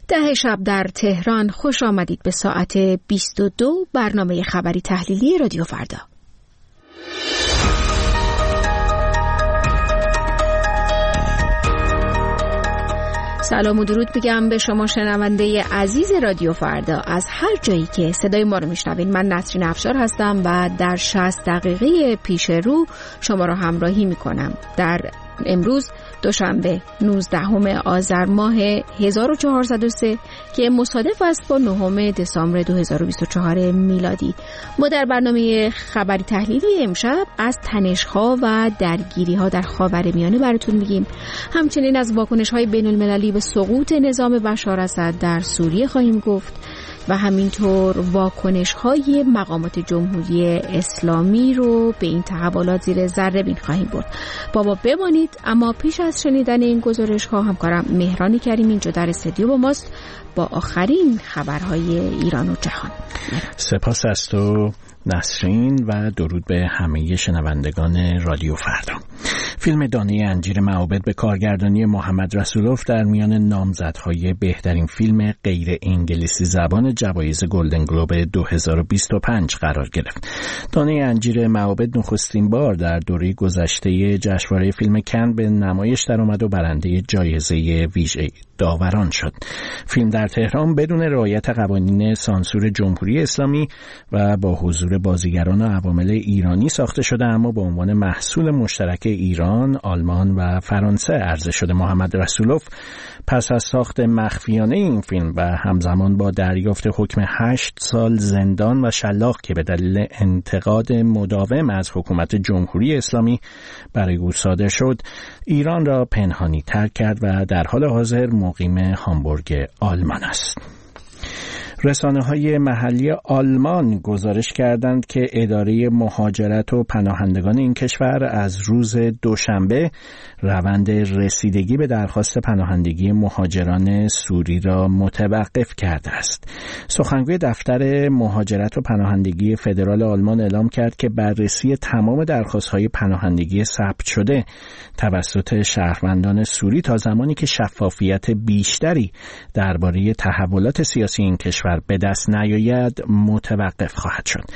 ده شب در تهران. خوش آمدید به ساعت 22 برنامه خبری تحلیلی رادیو فردا. سلام و درود میگم به شما شنونده عزیز رادیو فردا از هر جایی که صدای ما رو میشنوین. من نسرین افشار هستم و در 60 دقیقه پیش رو شما رو همراهی میکنم. در امروز دوشنبه 19 آذر ماه 1403 که مصادف است با 9 دسامبر 2024 میلادی. ما در برنامه خبری تحلیلی امشب از تنش‌ها و درگیری‌ها در خاورمیانه براتون میگیم. همچنین از واکنش‌های بین‌المللی به سقوط نظام بشار اسد در سوریه خواهیم گفت و همینطور واکنش‌های مقامات جمهوری اسلامی رو به این تحولات زیر ذره بین خواهیم برد. بابا بمانید. اما پیش از شنیدن این گزارش‌ها همکارم مهران کریم اینجا در استودیو با ماست با آخرین خبرهای ایران و جهان. سپاس از تو نسرین و درود به همه شنوندگان رادیو فردا. فیلم دانه انجیر معابد به کارگردانی محمد رسولوف در میان نامزدهای بهترین فیلم غیر انگلیسی زبان جوایز گلدن گلوب 2025 قرار گرفت. دانه انجیر معابد نخستین بار در دوره گذشته جشنواره فیلم کن به نمایش درآمد و برنده جایزه ویژه داوران شد. فیلم در تهران بدون رعایت قوانین سانسور جمهوری اسلامی و با حضور بازیگران و عوامل ایرانی ساخته شده، اما به عنوان محصول مشترک ایران، آلمان و فرانسه عرضه شده. محمد رسولوف پس از ساخت مخفیانه این فیلم و همزمان با دریافت حکم 8 سال زندان و شلاق که به دلیل انتقاد مداوم از حکومت جمهوری اسلامی برای او صادر شد، ایران را پنهانی ترک کرد و در حال حاضر مقیم هامبورگ آلمان است. رسانه‌های محلی آلمان گزارش کردند که اداره مهاجرت و پناهندگان این کشور از روز دوشنبه روند رسیدگی به درخواست پناهندگی مهاجران سوری را متوقف کرده است. سخنگوی دفتر مهاجرت و پناهندگی فدرال آلمان اعلام کرد که بررسی تمام درخواست‌های پناهندگی ثبت شده توسط شهروندان سوری تا زمانی که شفافیت بیشتری درباره تحولات سیاسی این کشور به دست نیاید متوقف خواهد شد.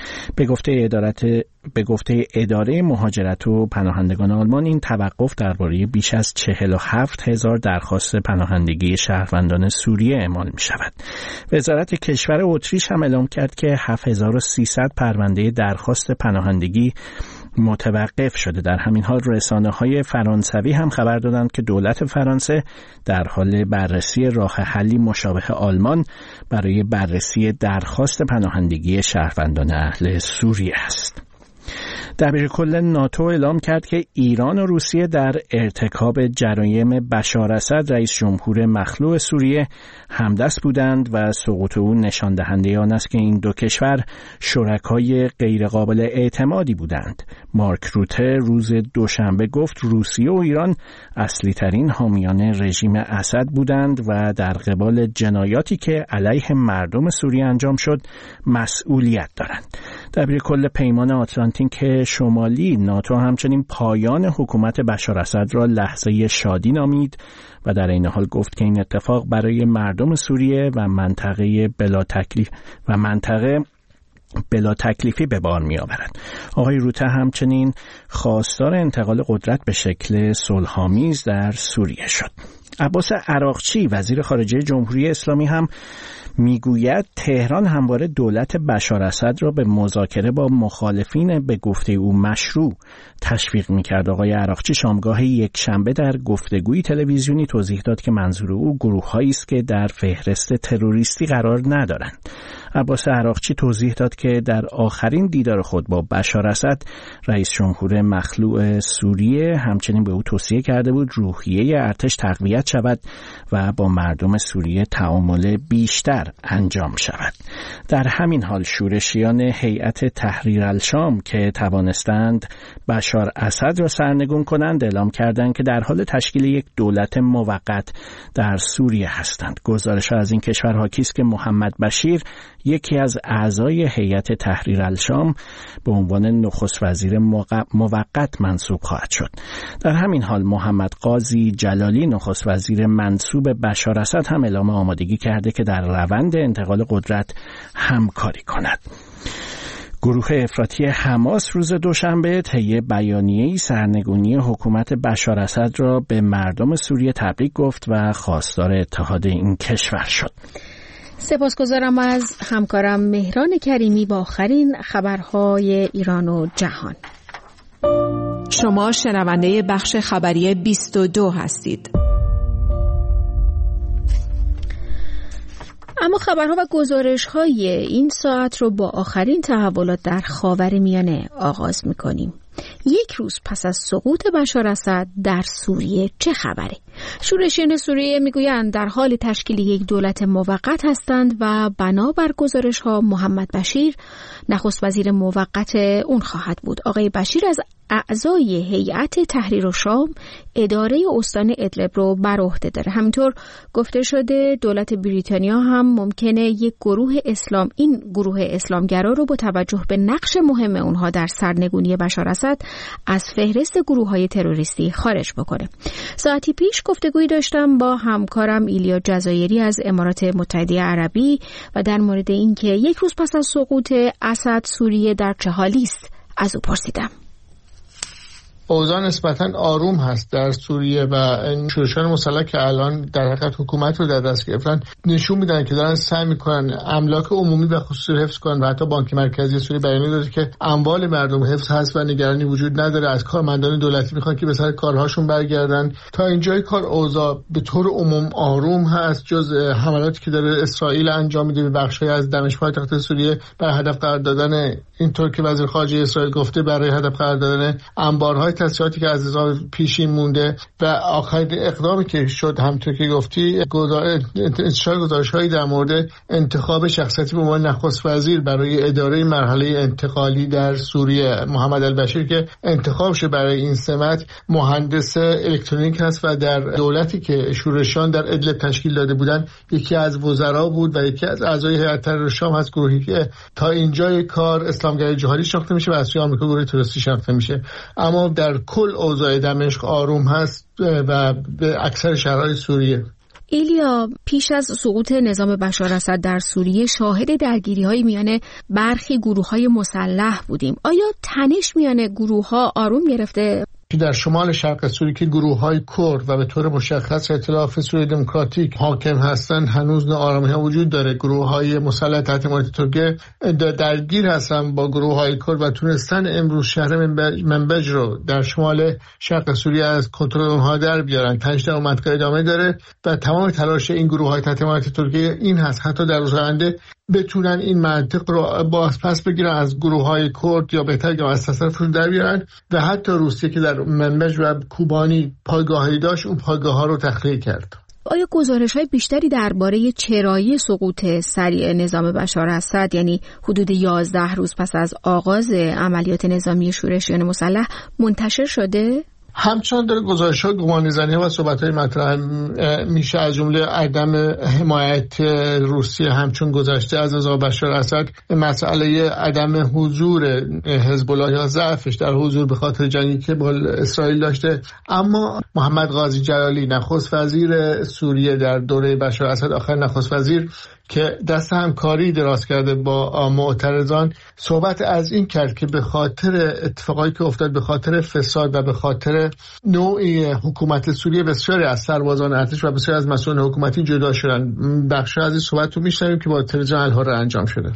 به گفته اداره مهاجرت و پناهندگان آلمان، این توقف درباره بیش از 47,000 درخواست پناهندگی شهروندان سوریه اعمال می شود. وزارت کشور اتریش هم اعلام کرد که 7300 پرونده درخواست پناهندگی متوقف شده. در همین حال رسانه‌های فرانسوی هم خبر دادند که دولت فرانسه در حال بررسی راه حلی مشابه آلمان برای بررسی درخواست پناهندگی شهروندان اهل سوریه است. دبیرکل ناتو اعلام کرد که ایران و روسیه در ارتکاب جرایم بشار اسد رئیس جمهور مخلوع سوریه همدست بودند و سقوط او نشان دهنده آن است که این دو کشور شرکای غیرقابل اعتمادی بودند. مارک روته روز دوشنبه گفت روسیه و ایران اصلی ترین حامیان رژیم اسد بودند و در قبال جنایاتی که علیه مردم سوریه انجام شد مسئولیت دارند. دبیرکل پیمان آتلانتیک شمالی ناتو همچنین پایان حکومت بشار اسد را لحظه شادی نامید و در این حال گفت که این اتفاق برای مردم سوریه و منطقه بلا تکلیفی به بار می آورد. آقای روته همچنین خواستار انتقال قدرت به شکل صلح‌آمیز در سوریه شد. عباس عراقچی وزیر خارجه جمهوری اسلامی هم میگوید تهران همواره دولت بشار اسد را به مذاکره با مخالفین به گفته او مشروع تشویق میکرد. آقای عراقچی شامگاه یک شنبه در گفتگوی تلویزیونی توضیح داد که منظور او گروه‌هایی است که در فهرست تروریستی قرار ندارند. عباس عراقچی توضیح داد که در آخرین دیدار خود با بشار اسد رئیس جمهور مخلوع سوریه همچنین به او توصیه کرده بود روحیه ارتش تقویت شود و با مردم سوریه تعامل بیشتر انجام شود. در همین حال شورشیان هیئت تحریر الشام که توانستند بشار اسد را سرنگون کنند اعلام کردند که در حال تشکیل یک دولت موقت در سوریه هستند. گزارش از این کشور حاکی است که محمد بشیر یکی از اعضای هیئت تحریر الشام به عنوان نخست وزیر موقت منصوب خواهد شد. در همین حال محمد قاضی جلالی نخست وزیر منصوب بشار اسد هم اعلام آمادگی کرده که در روند انتقال قدرت همکاری کند. گروه افراطی حماس روز دوشنبه طی بیانیه‌ای سرنگونی حکومت بشار اسد را به مردم سوریه تبریک گفت و خواستار اتحاد این کشور شد. سپاسگزارم از همکارم مهران کریمی با آخرین خبرهای ایران و جهان. شما شنونده بخش خبری 22 هستید. اما خبرها و گزارش‌های این ساعت رو با آخرین تحولات در خاورمیانه آغاز می‌کنیم. یک روز پس از سقوط بشار اسد در سوریه چه خبره؟ شورشیان سوریه میگویند در حال تشکیل یک دولت موقت هستند و بنابر گزارش‌ها محمد بشیر نخست وزیر موقت اون خواهد بود. آقای بشیر از اعضای هیئت تحریر الشام اداره استان ادلب رو بر عهده داره. همینطور گفته شده دولت بریتانیا هم ممکنه یک گروه اسلامگرا رو با توجه به نقش مهم اونها در سرنگونی بشار اسد از فهرست گروه‌های تروریستی خارج بکنه. ساعتی پیش گفتگویی داشتم با همکارم ایلیا جزایری از امارات متحده عربی و در مورد اینکه یک روز پس از سقوط اسد سوریه در چه حالی است از او پرسیدم. اوضاع نسبتاً آروم هست در سوریه و این شورشیان مسلح که الان در حقیقت حکومت رو در دست گرفتن نشون میدن که دارن سعی میکنن املاک عمومی به خصوص حفظ کنن و حتی بانک مرکزی سوریه بیانیه داده که اموال مردم حفظ هست و نگرانی وجود نداره. از کارمندان دولتی میخوان که به سر کارهاشون برگردن. تا اینجای کار اوضاع به طور عموم آروم هست، جز حملاتی که داره اسرائیل انجام میده به بخشی از دمشق پایتخت سوریه برای هدف قرار دادن، اینطور که وزیر خارجه اسرائیل گفته، برای هدف قرار دادن انبارهای تسلیحاتی که از هزار پیشین مونده. و آخرین اقدامی که شد همونطور که گفتی انتشار گزارش‌هایی در مورد انتخاب شخصیتی به عنوان نخست وزیر برای اداره مرحله انتقالی در سوریه. محمد البشیر که انتخاب شد برای این سمت مهندس الکترونیک هست و در دولتی که شورشیان در ادلب تشکیل داده بودن یکی از وزرا بود و یکی از اعضای هیئت تحریر الشام هست، گروهی که تا اینجای کار اسلامگرای جهادی شناخته میشه و از سوی آمریکا گروه تروریستی شناخته میشه. اما در کل اوضاع دمشق آروم هست و به اکثر شهرهای سوریه. ایلیا، پیش از سقوط نظام بشار اسد در سوریه شاهد درگیری‌های میان برخی گروه‌های مسلح بودیم. آیا تنش میان گروه‌ها آروم گرفته؟ که در شمال شرق سوریه که گروه‌های کرد و به طور مشخص ائتلاف سوریه دموکراتیک حاکم هستند هنوز ناآرامی‌ها وجود داره. گروه‌های مسلح تحت حمایت ترکیه درگیر هستن با گروه‌های کرد و تونستن امروز شهر منبج رو در شمال شرق سوریه از کنترل اونها در بیارن. تنش در منطقه ادامه داره و تمام تلاش این گروه‌های تحت حمایت ترکیه این هست حتی در روز آینده بتونن این منطق رو باز پس بگیرن از گروه‌های کرد یا بهتر بگم از تصرفشون در بیارن. و حتی روسیه که در منبج و کوبانی پایگاهی داشت اون پایگاه‌ها رو تخلیه کرد. آیا گزارش‌های بیشتری درباره چرایی سقوط سریع نظام بشار اسد، یعنی حدود 11 روز پس از آغاز عملیات نظامی شورشیان مسلح، منتشر شده؟ همچنان داره گزارش‌ها گمانه‌زنی‌ها و صحبت‌های مطرح میشه، از جمله عدم حمایت روسیه همچون گذشته از نظام بشار اسد، مسئله عدم حضور حزب الله یا ضعفش در حضور به خاطر جنگی که با اسرائیل داشته. اما محمد قاضی جلالی نخست وزیر سوریه در دوره بشار اسد، آخرین نخست وزیر که دست همکاری دراز کرده با معترضان، صحبت از این کرد که به خاطر اتفاقایی که افتاد، به خاطر فساد و به خاطر نوعی حکومت سوریه بسیاری از سربازان ارتش و بسیاری از مسئولان حکومتی جدا شدن. بخشی از این صحبت رو میشنویم که با تلویزیون الحر انجام شده.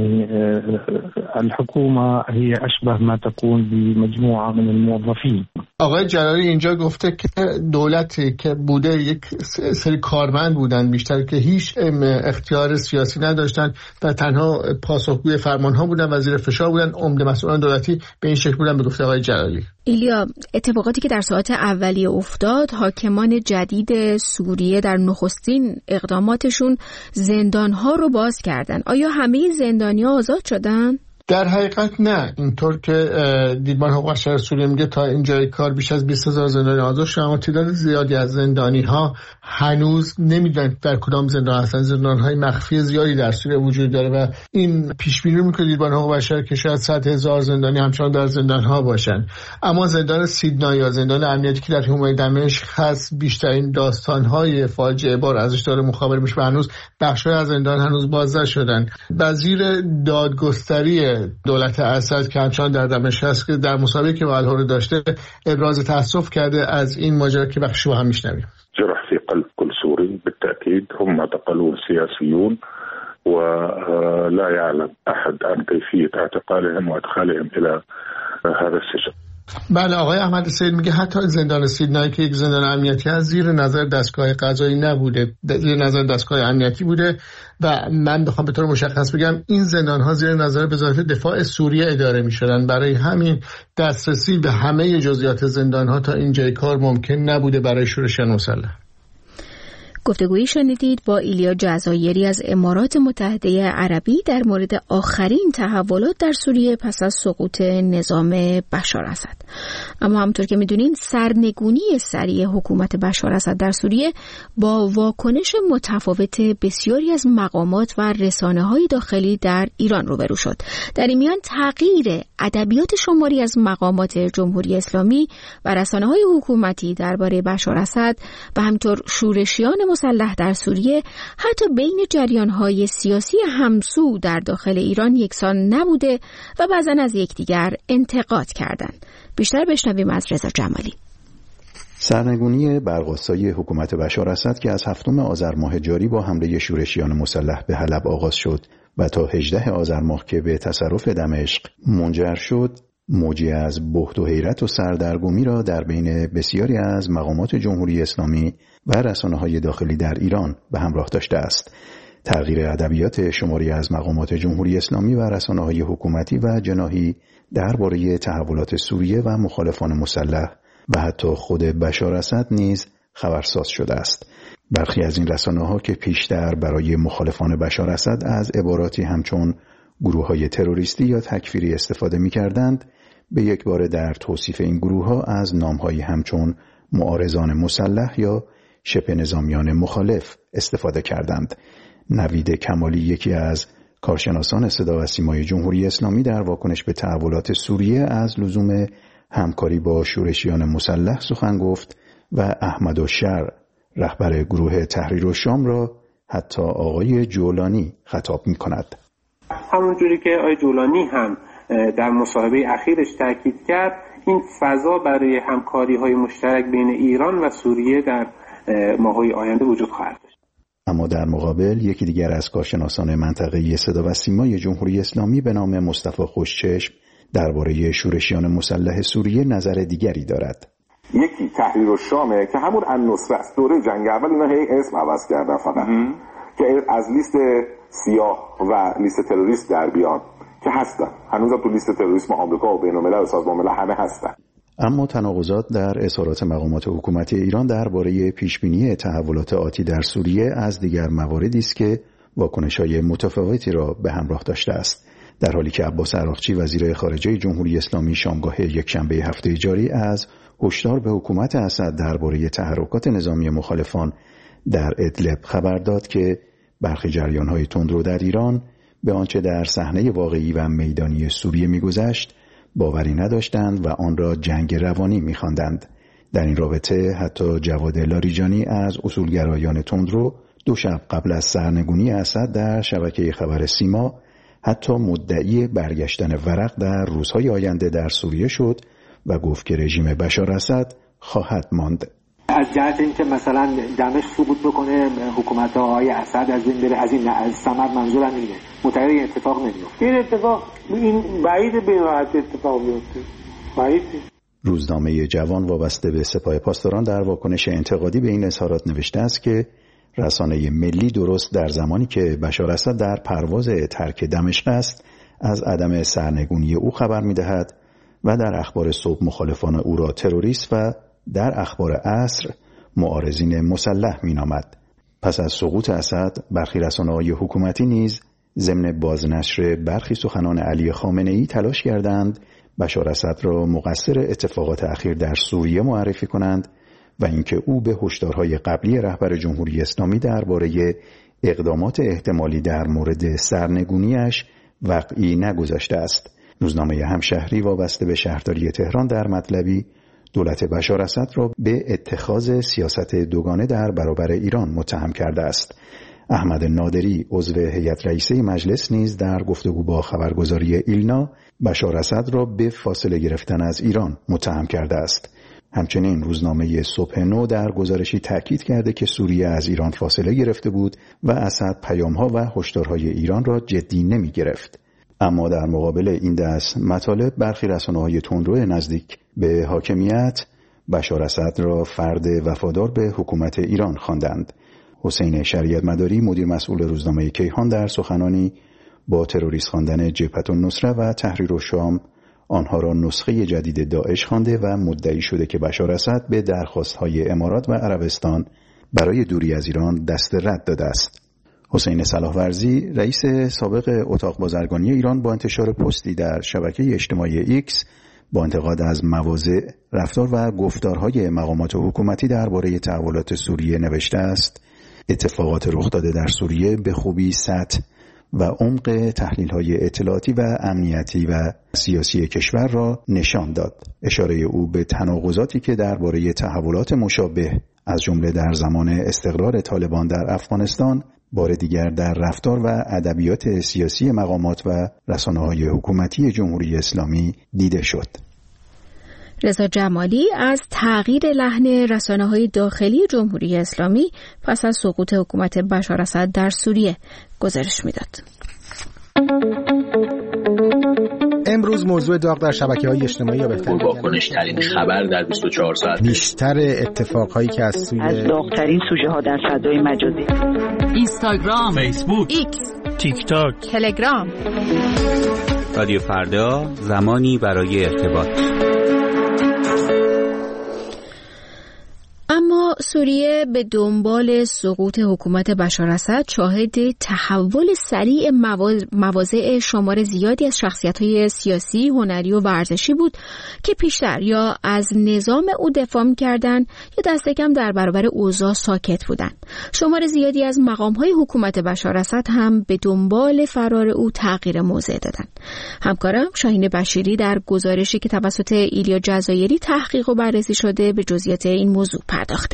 الحكومة هي أشبه ما تكون بمجموعة من الموظفين آقای جلالی اینجا گفته که دولتی که بوده یک سری کارمند بودن بیشتر که هیچ اختیار سیاسی نداشتن و تنها پاسخگوی فرمانها بودن و زیر فشار بودن، عمده مسئولان دولتی به این شکل بودن به گفته آقای جلالی. ایلیا، اتفاقاتی که در ساعات اولیه افتاد، حاکمان جدید سوریه در نخستین اقداماتشون زندانها رو باز کردن. آیا همه زندانی‌ها آزاد شدن؟ در حقیقت نه، اینطور که دیدبان حقوق بشر سوریه میگه تا اینجای کار بیش از 20,000 زندانی آزاد شده، اما تعداد زیادی از زندانی ها هنوز نمیدونن در کدام زندان هستن. زندان های مخفی زیادی در سوریه وجود داره و این پیش بینی میکنه دیدبان حقوق بشر که شاید 100,000 زندانی همچنان در زندان ها باشن. اما زندان سیدنا یا زندان امنیتی که در حومه دمشق هست بیشترین داستان های فاجعه بار ازش داره مخابره میشه و هنوز بخشای از زندان هنوز باز نشدن. وزیر دادگستری دولت اسد که همچنان در دمشق هست که در مصاحبه‌ای که با الهرا داشته ابراز تأسف کرده از این ماجرا که بخش رو هم میشنویم. جرح في قلب كل سوري بالتأكيد، هم معتقلون سياسيون ولا يعلم أحد عن كيفية اعتقالهم وإدخالهم إلى هذا السجن. بله، آقای احمد سید میگه حتی زندان سیدنای که یک زندان امنیتی هست زیر نظر دستگاه قضایی نبوده، زیر نظر دستگاه امنیتی بوده و من بخوام به طور مشخص بگم این زندان ها زیر نظر وزارت دفاع سوریه اداره میشدن. برای همین دسترسی به همه جزئیات زندان ها تا اینجای کار ممکن نبوده برای شورشیان مسلح. گفتگویی شنیدید با ایلیا جزایری از امارات متحده عربی در مورد آخرین تحولات در سوریه پس از سقوط نظام بشار اسد. اما همونطور که میدونین سرنگونی سریع حکومت بشار اسد در سوریه با واکنش متفاوت بسیاری از مقامات و رسانه‌های داخلی در ایران روبرو شد. در این میان تغییر ادبیات شماری از مقامات جمهوری اسلامی و رسانه‌های حکومتی درباره بشار اسد و همینطور شورشیان مسلح در سوریه حتی بین جریان‌های سیاسی همسو در داخل ایران یکسان نبوده و بعضاً از یکدیگر انتقاد کردند. بیشتر بشنویم از رضا جمالی. سرنگونی برق‌آسای حکومت بشار اسد که از 7 آذر ماه جاری با حمله شورشیان مسلح به حلب آغاز شد و تا 18 آذر ماه که به تصرف دمشق منجر شد، موجی از بهت و حیرت و سردرگمی را در بین بسیاری از مقامات جمهوری اسلامی و رسانه‌های داخلی در ایران به همراه داشته است. تغییر ادبیات شماری از مقامات جمهوری اسلامی و رسانه‌های حکومتی و جناحی درباره تحولات سوریه و مخالفان مسلح و حتی خود بشار اسد نیز خبرساز شده است. برخی از این رسانه‌ها که پیشتر برای مخالفان بشار اسد از عباراتی همچون گروه‌های تروریستی یا تکفیری استفاده می‌کردند، به یک بار در توصیف این گروه‌ها از نام‌هایی همچون معارضان مسلح یا شبه نظامیان مخالف استفاده کردند. نوید کمالی، یکی از کارشناسان صدا و سیمای جمهوری اسلامی، در واکنش به تحولات سوریه از لزوم همکاری با شورشیان مسلح سخن گفت و احمد الشر، رهبر گروه تحریر الشام، را حتی آقای جولانی خطاب می‌کند. همونجوری که آقای جولانی هم در مصاحبه اخیرش تاکید کرد، این فضا برای همکاری‌های مشترک بین ایران و سوریه در ماه‌های آینده وجود خواهد داشت. اما در مقابل یکی دیگر از کارشناسان منطقه‌ای صدا و سیمای جمهوری اسلامی به نام مصطفی خوشچشم درباره شورشیان مسلح سوریه نظر دیگری دارد. یکی تحریر الشامه که همون النصره است. دوره جنگ اول اینا هی اسم عوض کردن فقط که از لیست سیاه و لیست تروریست در بیان که هستن. هنوز تو لیست تروریسم آمریکا و بین‌الملل و سازمان ملل همه هستن. اما تناقضات در اظهارات مقامات حکومتی ایران درباره پیشبینی تحولات آتی در سوریه از دیگر مواردی است که واکنش‌های متفاوتی را به همراه داشته است. در حالی که عباس عراقچی، وزیر خارجه جمهوری اسلامی، شامگاه یکشنبه هفته جاری از هشدار به حکومت اسد درباره تحرکات نظامی مخالفان در ادلب خبر داد که برخی جریان‌های تندرو در ایران به آنچه در صحنه واقعی و میدانی سوریه می‌گذشت باوری نداشتند و آن را جنگ روانی می‌خواندند. در این رابطه حتی جواد لاریجانی از اصولگرایان تندرو 2 شب قبل از سرنگونی اسد در شبکه خبر سیما حتی مدعی برگشتن ورق در روزهای آینده در سوریه شد و گفت که رژیم بشار اسد خواهد ماند. از جهت اینکه مثلا دمشق سقوط بکنه، حکومت آقای اسد از این بره، از این ثمر منظورم اینه، متأکد این اتفاق نمیفته. این اتفاق این بعید به راحت اتفاق میفته. بعید. روزنامه جوان وابسته به سپاه پاسداران در واکنش انتقادی به این اظهارات نوشته است که رسانه ملی درست در زمانی که بشار اسد در پرواز ترک دمشق است از عدم سرنگونی او خبر می‌دهد و در اخبار صبح مخالفان او را تروریست و در اخبار عصر معارضین مسلح مینامد. پس از سقوط اسد برخی رسانه‌های حکومتی نیز ضمن بازنشر برخی سخنان علی خامنه‌ای تلاش کردند بشار اسد را مقصر اتفاقات اخیر در سوریه معرفی کنند و اینکه او به هشدارهای قبلی رهبر جمهوری اسلامی درباره اقدامات احتمالی در مورد سرنگونیش واقعی نگذاشته است. روزنامه همشهری وابسته به شهرداری تهران در مطلبی دولت بشار اسد را به اتخاذ سیاست دوگانه در برابر ایران متهم کرده است. احمد نادری عضو هیئت رئیسه مجلس نیز در گفتگو با خبرگزاری ایلنا بشار اسد را به فاصله گرفتن از ایران متهم کرده است. همچنین روزنامه صبح نو در گزارشی تاکید کرده که سوریه از ایران فاصله گرفته بود و اسد پیام‌ها و هشدارهای ایران را جدی نمی‌گرفت. اما در مقابل این دست مطالب برخی رسانه‌های تندرو نزدیک به حاکمیت بشار اسد را فرد وفادار به حکومت ایران خواندند. حسین شریعت مداری مدیر مسئول روزنامه کیهان در سخنانی با تروریست خواندن جبهة النصره و تحریر الشام آنها را نسخه جدید داعش خوانده و مدعی شده که بشار اسد به درخواست‌های امارات و عربستان برای دوری از ایران دست رد داده است. حسین صلاحورزی رئیس سابق اتاق بازرگانی ایران با انتشار پستی در شبکه اجتماعی ایکس با انتقاد از مواضع، رفتار و گفتارهای مقامات حکومتی درباره تحولات سوریه نوشته است: اتفاقات رخ داده در سوریه به خوبی سطح و عمق تحلیل‌های اطلاعاتی و امنیتی و سیاسی کشور را نشان داد. اشاره او به تناقضاتی که درباره تحولات مشابه از جمله در زمان استقرار طالبان در افغانستان بار دیگر در رفتار و ادبیات سیاسی مقامات و رسانه‌های حکومتی جمهوری اسلامی دیده شد. رضا جمالی از تغییر لحن رسانه‌های داخلی جمهوری اسلامی پس از سقوط حکومت بشار اسد در سوریه گزارش می‌داد. امروز موضوع داغ در شبکه‌های اجتماعی واکنش‌ترین خبر در 24 ساعت، بیشتر اتفاقهایی که از داغ‌ترین سوژه‌ها در فضای مجازی، اینستاگرام، فیسبوک، ایکس، تیک تاک، تلگرام. رادیو فردا، زمانی برای ارتباط. اما سوریه به دنبال سقوط حکومت بشار اسد شاهد تحول سریع مواضع شمار زیادی از شخصیت‌های سیاسی، هنری و ورزشی بود که پیشتر یا از نظام او دفاع می‌کردند یا دست کم در برابر اوضاع ساکت بودند. شمار زیادی از مقام‌های حکومت بشار اسد هم به دنبال فرار او تغییر موضع دادند. همکارم شاهین بشیری در گزارشی که توسط ایلیا جزایری تحقیق و بررسی شده به جزئیات این موضوع پرداخته.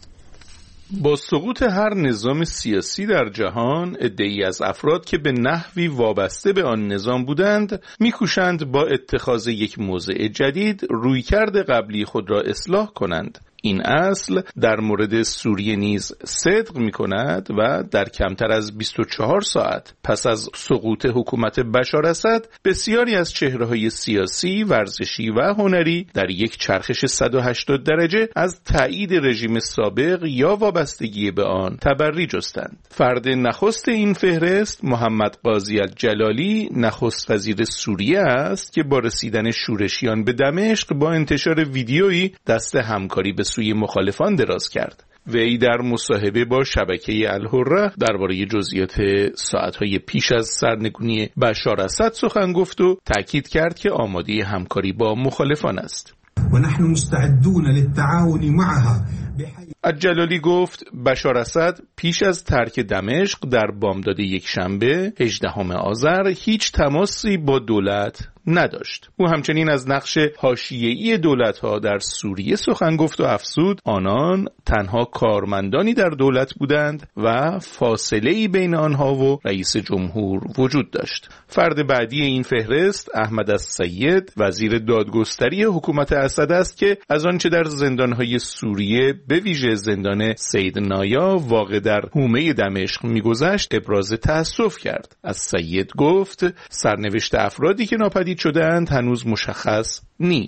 با سقوط هر نظام سیاسی در جهان، عده‌ای از افراد که به نحوی وابسته به آن نظام بودند، می‌کوشند با اتخاذ یک موضع جدید رویکرد قبلی خود را اصلاح کنند. این اصل در مورد سوریه نیز صدق می‌کند و در کمتر از 24 ساعت پس از سقوط حکومت بشار اسد بسیاری از چهره‌های سیاسی، ورزشی و هنری در یک چرخش 180 درجه از تایید رژیم سابق یا وابستگی به آن تبری جستند. فرد نخست این فهرست محمد قاضی الجلالی، نخست وزیر سوریه است که با رسیدن شورشیان به دمشق با انتشار ویدیویی دست همکاری به سوی مخالفان دراز کرد. وی در مصاحبه با شبکه الحره درباره جزئیات ساعت‌های پیش از سرنگونی بشار اسد سخن گفت و تأکید کرد که آماده همکاری با مخالفان است. و نحن مستعدون للتعاون معها. الجلالی گفت بشار اسد پیش از ترک دمشق در بامداد یکشنبه 18 آذر هیچ تماسی با دولت نداشت. او همچنین از نقش حاشیه‌ای دولت‌ها در سوریه سخن گفت و افزود آنان تنها کارمندانی در دولت بودند و فاصله‌ای بین آنها و رئیس جمهور وجود داشت. فرد بعدی این فهرست احمد السید، وزیر دادگستری حکومت اسد است که از آنچه در زندان‌های سوریه به ویژه زندان سید نایا واقع در حومه دمشق می‌گذشت ابراز تأسف کرد. السید گفت سرنوشت افرادی که ناپدید شدند هنوز مشخص نیست.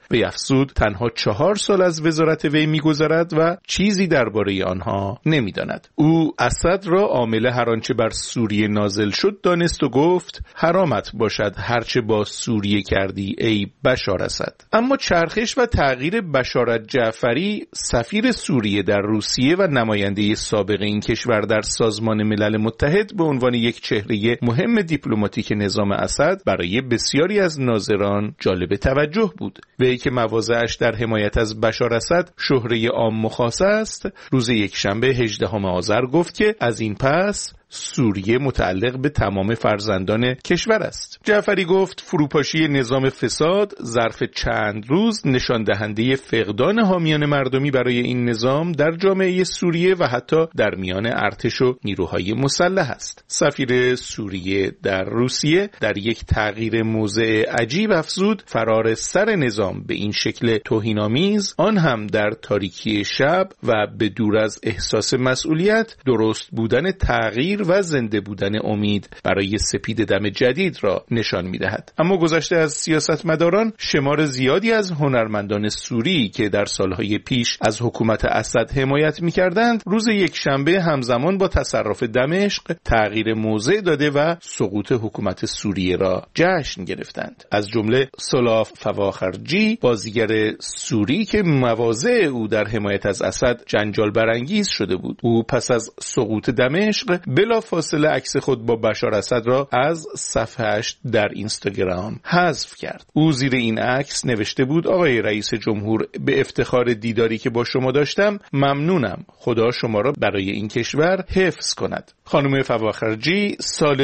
و افزود تنها 4 سال از وزارت وی می‌گذرد و چیزی درباره آنها نمی‌داند. او اسد را عامل هر آنچه بر سوریه نازل شد دانست و گفت حرامت باشد هرچه با سوریه کردی ای بشار اسد. اما چرخش و تغییر بشارت جعفری سفیر سوریه در روسیه و نماینده سابق این کشور در سازمان ملل متحد به عنوان یک چهره مهم دیپلماتیک نظام اسد برای بسیاری از ناظران جالب توجه بود. وی که مواضعش در حمایت از بشار اسد شهره عام مخاص است، روز یکشنبه 18 آذر گفت که از این پس سوریه متعلق به تمام فرزندان کشور است. جعفری گفت فروپاشی نظام فساد ظرف چند روز نشان دهنده فقدان حامیان مردمی برای این نظام در جامعه سوریه و حتی در میان ارتش و نیروهای مسلح است. سفیر سوریه در روسیه در یک تغییر موضع عجیب افزود فرار سر نظام به این شکل توهین‌آمیز، آن هم در تاریکی شب و به دور از احساس مسئولیت، درست بودن تغییر و زنده بودن امید برای سپید دم جدید را نشان می‌دهد. اما گذشته از سیاستمداران، شمار زیادی از هنرمندان سوری که در سالهای پیش از حکومت اسد حمایت می‌کردند، روز یکشنبه همزمان با تصرف دمشق تغییر موضع داده و سقوط حکومت سوریه را جشن گرفتند. از جمله سلاف فواخرجی، بازیگر سوری که مواضع او در حمایت از اسد جنجال برانگیز شده بود. او پس از سقوط دمشق بلا فاصله عکس خود با بشار اسد را از صفحه‌اش در اینستاگرام حذف کرد. او زیر این عکس نوشته بود: آقای رئیس جمهور، به افتخار دیداری که با شما داشتم ممنونم. خدا شما را برای این کشور حفظ کند. خانم فواخرجی سال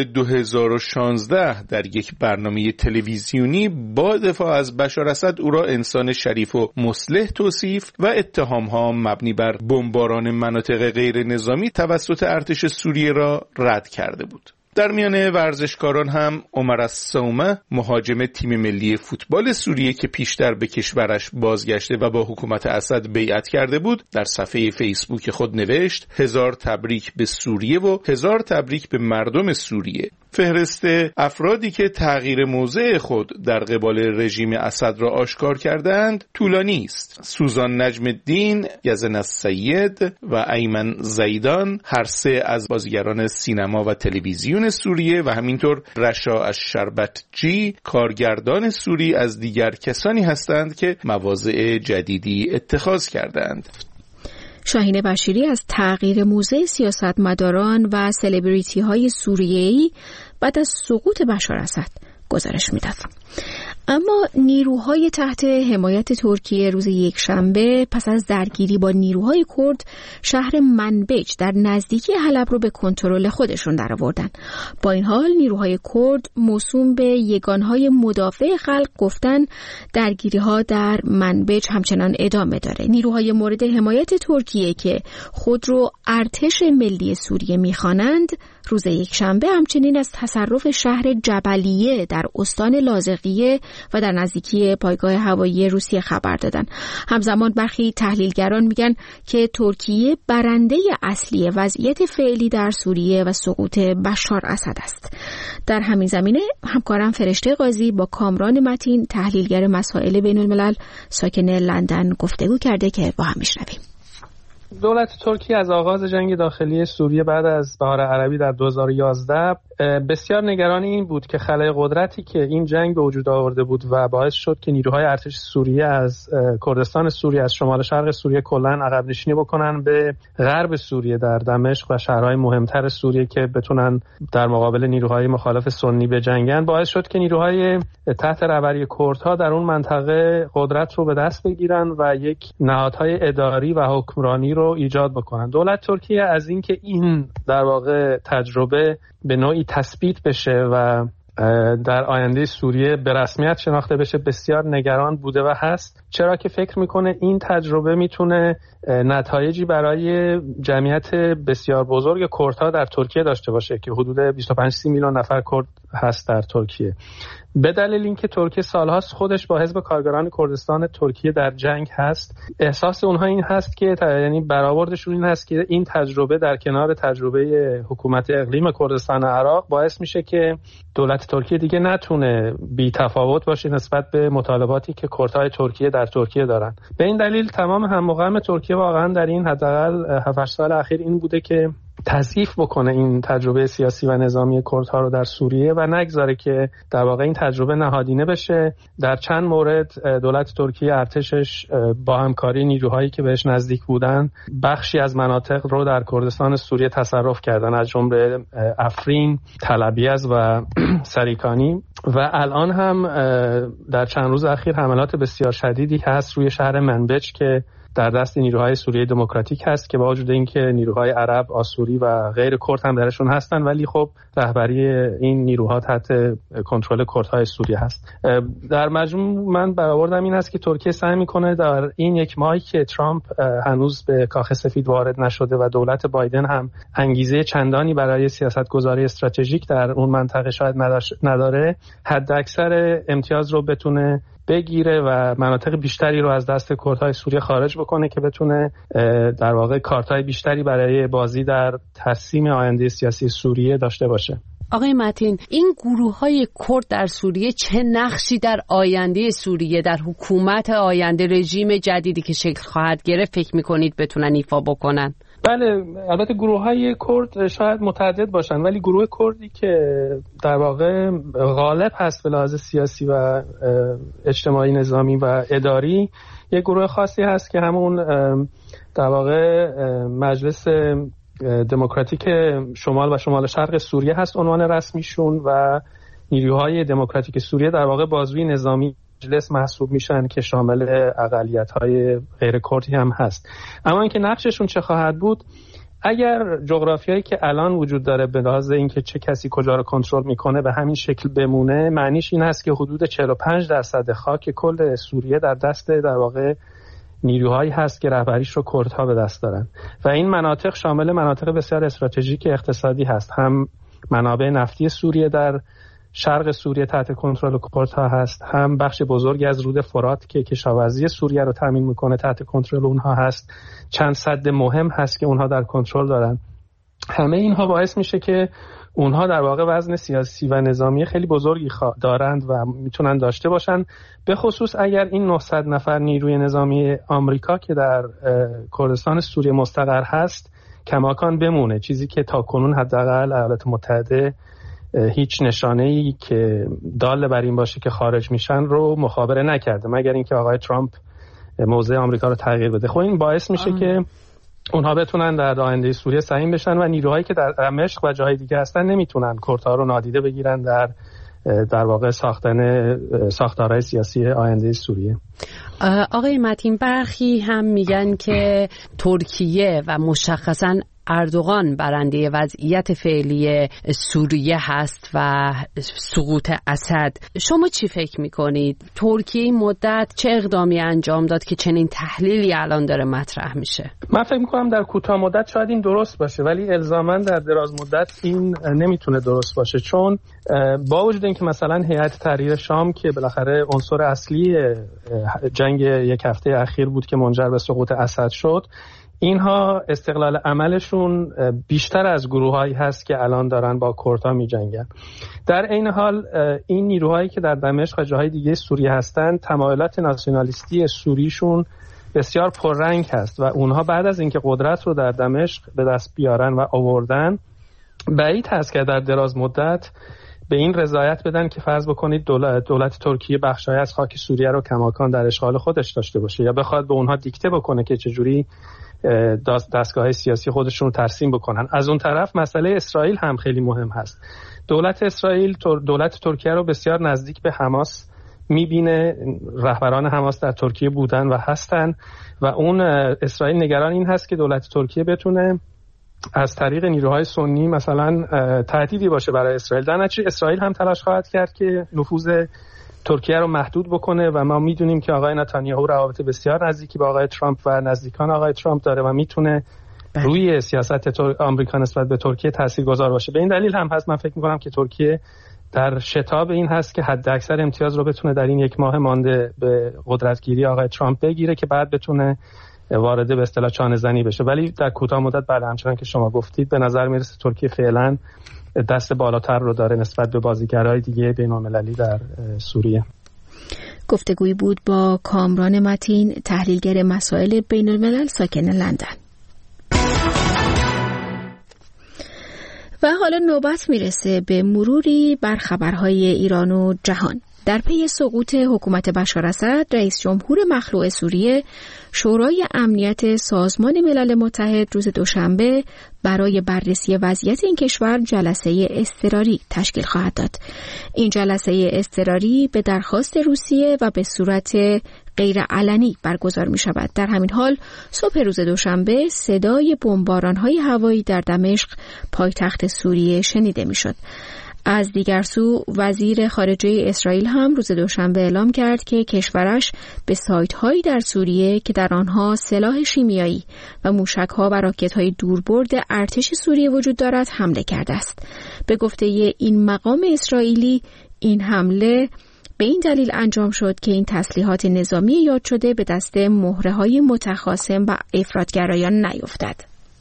2016 در یک برنامه تلویزیونی با دفاع از بشار اسد او را انسان شریف و مصلح توصیف و اتهام‌ها مبنی بر بمباران مناطق غیر نظامی توسط ارتش سوریه را رد کرده بود. در میان ورزشکاران هم عمر الصومه، مهاجم تیم ملی فوتبال سوریه که پیشتر به کشورش بازگشته و با حکومت اسد بیعت کرده بود، در صفحه فیسبوک خود نوشت: 1000 تبریک به سوریه و 1000 تبریک به مردم سوریه. فهرست افرادی که تغییر موضع خود در قبال رژیم اسد را آشکار کردند طولانی است. سوزان نجم الدین، یزن السید و ایمن زیدان، هر سه از بازیگران سینما و تلویزیون سوریه، و همینطور رشا الشربتجی، کارگردان سوری، از دیگر کسانی هستند که مواضع جدیدی اتخاذ کردند. شاهین بشیری از تغییر موضع سیاستمداران و سلبریتی های سوریه‌ای بعد از سقوط بشار اسد گزارش میداد. اما نیروهای تحت حمایت ترکیه روز یکشنبه پس از درگیری با نیروهای کرد شهر منبج در نزدیکی حلب رو به کنترل خودشون درآوردن. با این حال نیروهای کرد موسوم به یگانهای مدافع خلق گفتن درگیری‌ها در منبج همچنان ادامه داره. نیروهای مورد حمایت ترکیه که خود رو ارتش ملی سوریه می‌خوانند روز یکشنبه همچنین از تصرف شهر جبلیه در استان لاذقیه و در نزدیکی پایگاه هوایی روسیه خبر دادن. همزمان برخی تحلیلگران میگن که ترکیه برنده اصلی وضعیت فعلی در سوریه و سقوط بشار اسد است. در همین زمینه همکارم فرشته قاضی با کامران متین، تحلیلگر مسائل بین الملل ساکن لندن، گفتگو کرده که با هم میشنویم. دولت ترکیه از آغاز جنگ داخلی سوریه بعد از بهار عربی در 2011 بسیار نگران این بود که خلأ قدرتی که این جنگ به وجود آورده بود و باعث شد که نیروهای ارتش سوریه از کردستان سوریه، از شمال شرق سوریه کلاً عقب نشینی بکنن به غرب سوریه در دمشق و شهرهای مهمتر سوریه که بتونن در مقابل نیروهای مخالف سنی بجنگن، باعث شد که نیروهای تحت رهبری کردها در اون منطقه قدرت رو به دست بگیرن و یک نهادهای اداری و حکمرانی رو ایجاد بکنن. دولت ترکیه از اینکه این در واقع تجربه به نوعی تثبیت بشه و در آینده سوریه به رسمیت شناخته بشه بسیار نگران بوده و هست، چرا که فکر میکنه این تجربه میتونه نتایجی برای جمعیت بسیار بزرگ کردها در ترکیه داشته باشه که حدود 25-30 میلیون نفر کرد هست در ترکیه. به دلیل اینکه ترکیه سالهاست خودش با حزب کارگران کردستان ترکیه در جنگ هست، احساس اونها این هست که یعنی برآوردشون این هست که این تجربه در کنار تجربه حکومت اقلیم کردستان عراق باعث میشه که دولت ترکیه دیگه نتونه بی تفاوت باشه نسبت به مطالباتی که کردهای ترکیه در ترکیه دارن. به این دلیل تمام هم‌وغم ترکیه واقعا در این حداقل 7-8 سال اخیر این بوده که تضعیف بکنه این تجربه سیاسی و نظامی کردها رو در سوریه و نگذاره که در واقع این تجربه نهادینه بشه. در چند مورد دولت ترکیه ارتشش با همکاری نیروهایی که بهش نزدیک بودن بخشی از مناطق رو در کردستان سوریه تصرف کردن، از جمله افرین، تلعبیز و سریکانی. و الان هم در چند روز اخیر حملات بسیار شدیدی هست روی شهر منبج که در دست نیروهای سوریه دموکراتیک هست که با وجود اینکه نیروهای عرب، آسوری و غیر کرد هم درشون هستن، ولی خب رهبری این نیروها تحت کنترل کردهای سوریه هست. در مجموع من برآوردم این است که ترکیه سعی میکنه در این یک ماهی که ترامپ هنوز به کاخ سفید وارد نشده و دولت بایدن هم انگیزه چندانی برای سیاستگذاری استراتژیک در اون منطقه شاید نداره، حداکثر امتیاز رو بتونه بگیره و مناطق بیشتری رو از دست کردهای سوریه خارج بکنه که بتونه در واقع کارتای بیشتری برای بازی در ترسیم آینده سیاسی سوریه داشته باشه. آقای متین، این گروه‌های کرد در سوریه چه نقشی در آینده سوریه، در حکومت آینده رژیم جدیدی که شکل خواهد گرفت فکر می‌کنید بتونن ایفا بکنن؟ بله، البته گروه‌های کرد شاید متعدد باشن، ولی گروه کردی که در واقع غالب هست به لحاظ سیاسی و اجتماعی، نظامی و اداری، یک گروه خاصی هست که همون در واقع مجلس دموکراتیک شمال و شمال شرق سوریه هست عنوان رسمیشون، و نیروهای دموکراتیک سوریه در واقع بازوی نظامی مجلس محسوب میشن که شامل اقلیت‌های غیر کردی هم هست. اما اینکه نقششون چه خواهد بود، اگر جغرافیایی که الان وجود داره به لحاظ اینکه چه کسی کجا رو کنترل میکنه به همین شکل بمونه، معنیش این هست که حدود 45% خاک کل سوریه در دست در واقع نیروهایی هست که رهبریش رو کردها به دست دارن و این مناطق شامل مناطق بسیار استراتژیک اقتصادی هست. هم منابع نفتی سوریه در شرق سوریه تحت کنترل کردها هست، هم بخش بزرگی از رود فرات که کشاورزی سوریه رو تامین میکنه تحت کنترل اونها هست. چند سد مهم هست که اونها در کنترل دارن. همه اینها باعث میشه که اونها در واقع وزن سیاسی و نظامی خیلی بزرگی دارند و میتونن داشته باشن، به خصوص اگر این 900 نفر نیروی نظامی آمریکا که در کردستان سوریه مستقر هست کماکان بمونه، چیزی که تاکنون حداقل ایالات متحده هیچ نشانه‌ای که دال بر این باشه که خارج میشن رو مخابره نکرده، مگر اینکه آقای ترامپ موضع آمریکا رو تغییر بده. خب این باعث میشه که اونها بتونن در آینده سوریه سهیم بشن و نیروهایی که در دمشق و جای دیگه هستن نمیتونن کردها رو نادیده بگیرن در واقع ساختن ساختارهای سیاسی آینده سوریه. آقای متین، برخی هم میگن که ترکیه و مشخصاً اردوغان برنده وضعیت فعلی سوریه هست و سقوط اسد. شما چی فکر میکنید؟ ترکیه این مدت چه اقدامی انجام داد که چنین تحلیلی الان داره مطرح میشه؟ من فکر میکنم در کوتاه مدت شاید این درست باشه، ولی الزاماً در دراز مدت این نمیتونه درست باشه، چون با وجود اینکه مثلا هیئت تحریر شام که بالاخره عنصر اصلی جنگ یک هفته اخیر بود که منجر به سقوط اسد شد، اینها استقلال عملشون بیشتر از گروهایی هست که الان دارن با کردها می جنگن. در این حال این نیروهایی که در دمشق و جاهای دیگه سوریه هستن تمایلات ناسیونالیستی سوریشون بسیار پررنگ هست و اونها بعد از اینکه قدرت رو در دمشق به دست بیارن و آوردن، بعید هست که در دراز مدت به این رضایت بدن که فرض بکنید دولت ترکیه بخشای از خاک سوریه رو کماکان در اشغال خودش داشته باشه یا بخواد به اونها دیکته بکنه که چجوری دستگاه سیاسی خودشون رو ترسیم بکنن. از اون طرف مسئله اسرائیل هم خیلی مهم هست. دولت اسرائیل دولت ترکیه رو بسیار نزدیک به حماس میبینه، رهبران حماس در ترکیه بودن و هستن و اون اسرائیل نگران این هست که دولت ترکیه بتونه از طریق نیروهای سنی مثلا تهدیدی باشه برای اسرائیل. در نتیجه اسرائیل هم تلاش خواهد کرد که نفوذ ترکیه رو محدود بکنه و ما میدونیم که آقای نتانیاهو روابط بسیار نزدیکی با آقای ترامپ و نزدیکان آقای ترامپ داره و میتونه روی سیاست آمریکا نسبت به ترکیه تاثیرگذار باشه. به این دلیل هم هست من فکر میکنم که ترکیه در شتاب این هست که حد اکثر امتیاز رو بتونه در این 1 ماه مانده به قدرتگیری آقای ترامپ بگیره که بعد بتونه وارد به اصطلاح چانه زنی بشه. ولی در کوتاه مدت بله، همچنان که شما گفتید به نظر میرسه ترکیه فعلا دست بالاتر رو داره نسبت به بازیگرای دیگه بین‌المللی در سوریه. گفتگویی بود با کامران متین، تحلیلگر مسائل بین‌الملل ساکن لندن. و حالا نوبت میرسه به مروری بر خبرهای ایران و جهان. در پی سقوط حکومت بشار اسد، رئیس جمهور مخلوع سوریه شورای امنیت سازمان ملل متحد روز دوشنبه برای بررسی وضعیت این کشور جلسه اضطراری تشکیل خواهد داد. این جلسه اضطراری به درخواست روسیه و به صورت غیر علنی برگزار می شود. در همین حال صبح روز دوشنبه صدای بمباران‌های هوایی در دمشق پایتخت سوریه شنیده می شد. از دیگر سو وزیر خارجه اسرائیل هم روز دوشنبه اعلام کرد که کشورش به سایت‌هایی در سوریه که در آنها سلاح شیمیایی و موشک‌ها و راکت‌های دوربرد ارتش سوریه وجود دارد حمله کرده است. به گفته این مقام اسرائیلی، این حمله به این دلیل انجام شد که این تسلیحات نظامی یاد شده به دست مهره‌های متخاصم و افراطگرایان نیفتد.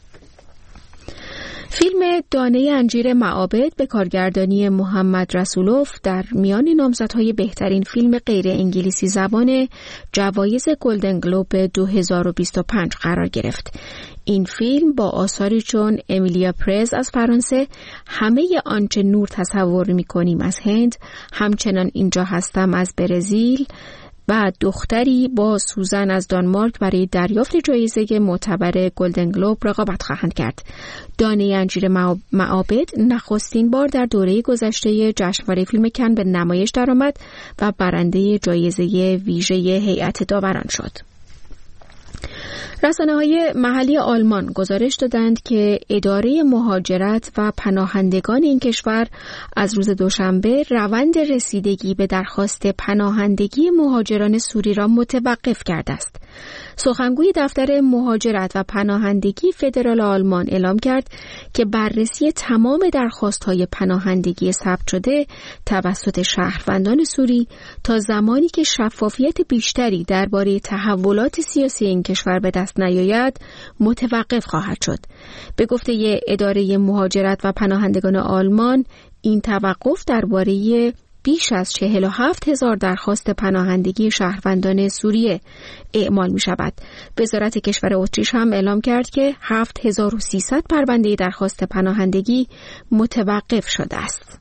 فیلم دانه انجیر معابد به کارگردانی محمد رسولوف در میان نامزدهای بهترین فیلم غیر انگلیسی زبان جوایز گلدن گلوب 2025 قرار گرفت. این فیلم با آثاری چون امیلیا پرز از فرانسه، همه آنچه نور تصور می‌کنیم از هند، همچنان اینجا هستم از برزیل و دختری با سوزن از دانمارک برای دریافت جایزه معتبر گلدن گلوب رقابت خواهند کرد. دانه انجیر معابد نخستین بار در دوره گذشته جشنواره فیلم کن به نمایش درآمد و برنده جایزه ویژه هیئت داوران شد. رسانه‌های محلی آلمان گزارش دادند که اداره مهاجرت و پناهندگان این کشور از روز دوشنبه روند رسیدگی به درخواست پناهندگی مهاجران سوری را متوقف کرده است. سخنگوی دفتر مهاجرت و پناهندگی فدرال آلمان اعلام کرد که بررسی تمام درخواست‌های پناهندگی ثبت شده توسط شهروندان سوری تا زمانی که شفافیت بیشتری درباره تحولات سیاسی این کشور به دست نیاید متوقف خواهد شد. به گفته اداره مهاجرت و پناهندگان آلمان، این توقف درباره بیش از 47,000 درخواست پناهندگی شهروندان سوریه اعمال می شود. وزارت کشور اتریش هم اعلام کرد که 7300 پرونده درخواست پناهندگی متوقف شده است.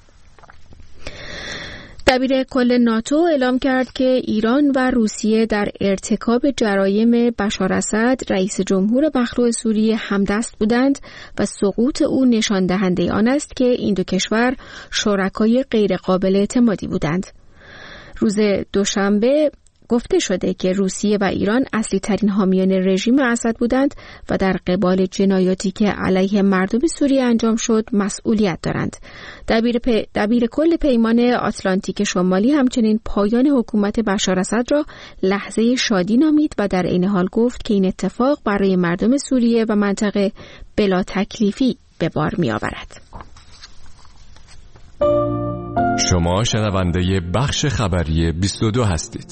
دبیر کل ناتو اعلام کرد که ایران و روسیه در ارتکاب جرایم بشار اسد رئیس جمهور مخلوع سوریه همدست بودند و سقوط او نشان دهنده آن است که این دو کشور شرکای غیر قابل اعتمادی بودند. روز دوشنبه گفته شده که روسیه و ایران اصلی ترین حامیان رژیم اسد بودند و در قبال جنایاتی که علیه مردم سوریه انجام شد مسئولیت دارند. دبیر کل پیمان آتلانتیک شمالی همچنین پایان حکومت بشار اسد را لحظه شادی نامید و در عین حال گفت که این اتفاق برای مردم سوریه و منطقه بلا تکلیفی به بار می آورد. شما شنونده بخش خبری 22 هستید.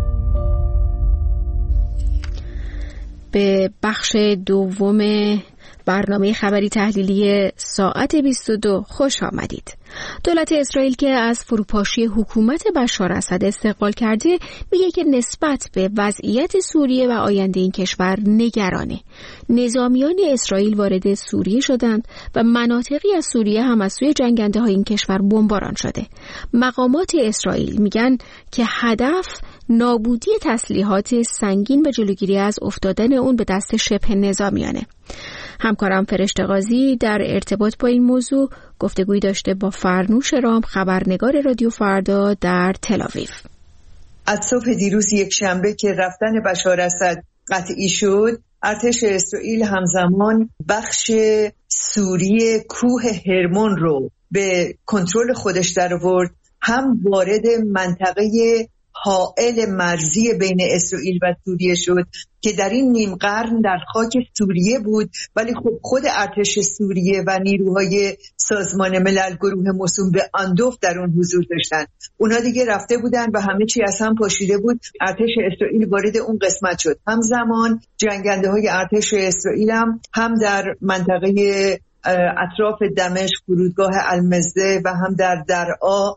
به بخش دوم برنامه خبری تحلیلی ساعت 22 خوش آمدید. دولت اسرائیل که از فروپاشی حکومت بشار اسد استقبال کرده میگه که نسبت به وضعیت سوریه و آینده این کشور نگرانه. نظامیان اسرائیل وارد سوریه شدند و مناطقی از سوریه هم از سوی جنگنده های این کشور بمباران شده. مقامات اسرائیل میگن که هدف نابودی تسلیحات سنگین و جلوگیری از افتادن اون به دست شبه نظامیانه. همکارم فرشته قاضی در ارتباط با این موضوع گفتگوی داشته با فرنوش رام، خبرنگار رادیو فردا در تل‌آویو. از صبح دیروز یک شنبه که رفتن بشار اسد قطعی شد، ارتش اسرائیل همزمان بخش سوری کوه هرمون رو به کنترل خودش درآورد، هم وارد منطقه حائل مرزی بین اسرائیل و سوریه شد که در این نیم قرن در خاک سوریه بود، ولی خب خود ارتش سوریه و نیروهای سازمان ملل گروه موسوم به آندوف در اون حضور داشتن. اونا دیگه رفته بودن و همه چی از هم پاشیده بود. ارتش اسرائیل وارد اون قسمت شد. همزمان جنگنده های ارتش اسرائیل هم در منطقه اطراف دمشق فرودگاه المزده و هم در درعا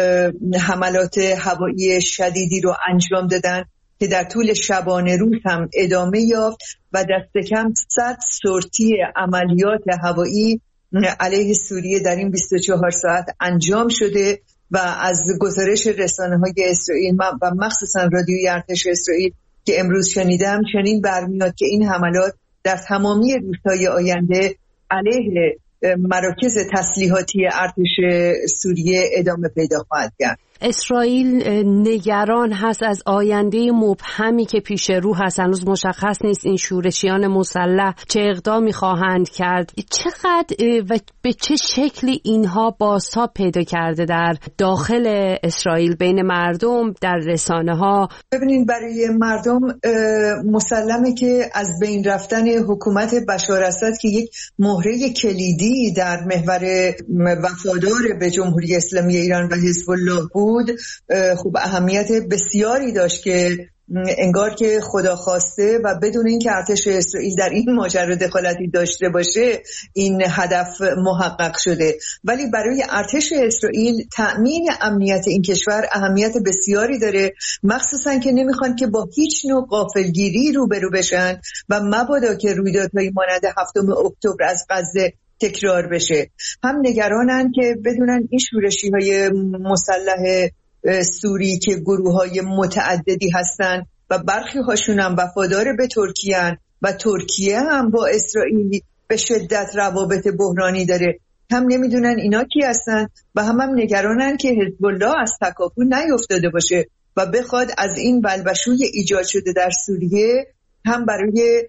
حملات هوایی شدیدی رو انجام دادن که در طول شبانه روز هم ادامه یافت و دست کم 100 سورتی عملیات هوایی علیه سوریه در این 24 ساعت انجام شده و از گزارش رسانه‌های اسرائیل و مخصوصا رادیوی ارتش اسرائیل که امروز شنیدم چنین برمیاد که این حملات در تمامی روزهای آینده علیه مراکز تسلیحاتی ارتش سوریه ادامه پیدا خواهد کرد. اسرائیل نگران هست از آینده مبهمی که پیش رو هست. هنوز مشخص نیست این شورشیان مسلح چه اقدامی خواهند کرد. چقدر و به چه شکلی اینها بازتاب پیدا کرده در داخل اسرائیل بین مردم، در رسانه ها؟ ببینید برای مردم مسلمه که از بین رفتن حکومت بشار اسد که یک مهره کلیدی در محور وفادار به جمهوری اسلامی ایران و حزب الله بود، خب اهمیت بسیاری داشت که انگار که خدا خواسته و بدون اینکه ارتش اسرائیل در این ماجرا دخالتی داشته باشه این هدف محقق شده. ولی برای ارتش اسرائیل تأمین امنیت این کشور اهمیت بسیاری داره، مخصوصا که نمیخوان که با هیچ نوع غافلگیری روبرو بشن و مبادا که رویدادهای مانند 7 اکتبر از غزه تکرار بشه. هم نگرانن که بدونن این شورشی‌های مسلح سوری که گروه‌های متعددی هستن و برخی هاشون هم وفادار به ترکیه هن و ترکیه هم با اسرائیل به شدت روابط بحرانی داره، هم نمیدونن اینا کی هستن و هم نگرانن که حزب الله از تکاپو نیفتاده باشه و بخواد از این بلبشوی ایجاد شده در سوریه هم برای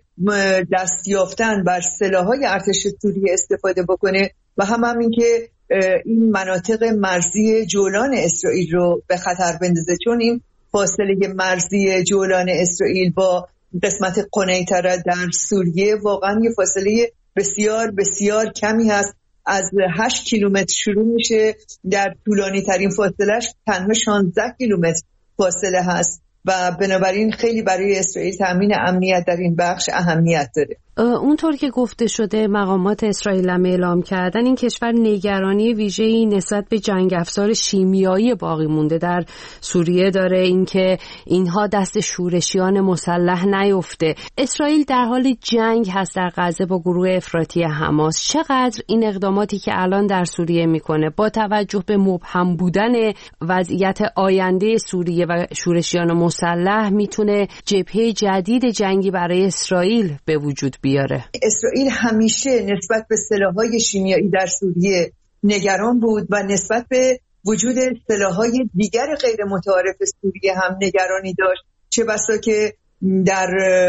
دست یافتن بر سلاح‌های ارتش سوریه استفاده بکنه و هم این که این مناطق مرزی جولان اسرائیل رو به خطر بندازه، چون این فاصله مرزی جولان اسرائیل با قسمت قنیطره در سوریه واقعا یه فاصله بسیار بسیار کمی هست. از 8 کیلومتر شروع میشه، در طولانی ترین فاصلش تنها 16 کیلومتر فاصله هست و بنابراین خیلی برای اسرائیل تامین امنیت در این بخش اهمیت داره. اونطور که گفته شده مقامات اسرائیل هم اعلام کردن این کشور نگرانی ویژه‌ای نسبت به جنگ افزار شیمیایی باقی مونده در سوریه داره، اینکه اینها دست شورشیان مسلح نیفته. اسرائیل در حال جنگ هست در غزه با گروه افراطی حماس. چقدر این اقداماتی که الان در سوریه میکنه با توجه به مبهم بودن وضعیت آینده سوریه و شورشیان مسلح میتونه جبهه جدید جنگی برای اسرائیل به وجود بیاره؟ اسرائیل همیشه نسبت به سلاح‌های شیمیایی در سوریه نگران بود و نسبت به وجود سلاح‌های دیگر غیر متعارف سوریه هم نگرانی داشت، چه بسا که در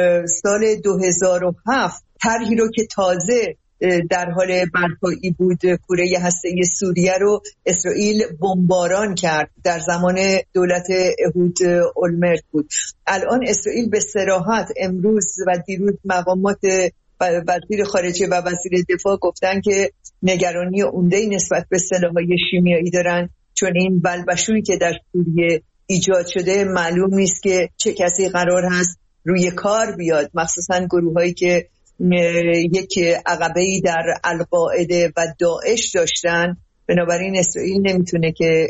سال 2007 طرحی رو که تازه در حال برپایی بود کوره هسته‌ای سوریه رو اسرائیل بمباران کرد، در زمان دولت اهود اولمرت بود. الان اسرائیل به صراحت امروز و دیروز مقامات وزیر خارجه و وزیر دفاع گفتن که نگرانی عمده‌ای نسبت به سلاح‌های شیمیایی دارن، چون این بلبشویی که در سوریه ایجاد شده معلوم نیست که چه کسی قرار هست روی کار بیاد، مخصوصا گروه‌هایی که یک عقبه‌ای در القاعده و داعش داشتن. بنابراین اسرائیل نمیتونه که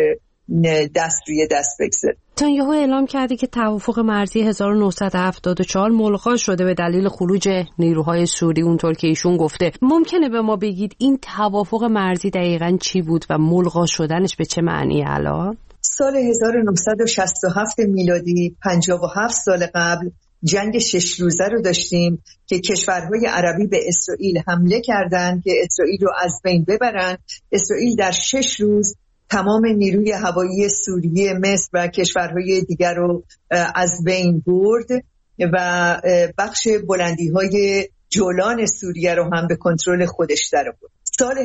دست روی دست بگذاره. نتانیاهو اعلام کرده که توافق مرزی 1974 ملغا شده به دلیل خروج نیروهای سوری. اونطور که ایشون گفته، ممکنه به ما بگید این توافق مرزی دقیقاً چی بود و ملغا شدنش به چه معنی الان؟ سال 1967 میلادی 57 سال قبل جنگ 6 روزه رو داشتیم که کشورهای عربی به اسرائیل حمله کردند که اسرائیل رو از بین ببرن. اسرائیل در 6 روز تمام نیروی هوایی سوریه، مصر و کشورهای دیگر رو از بین برد و بخش بلندی‌های جولان سوریه رو هم به کنترل خودش درآورد. سال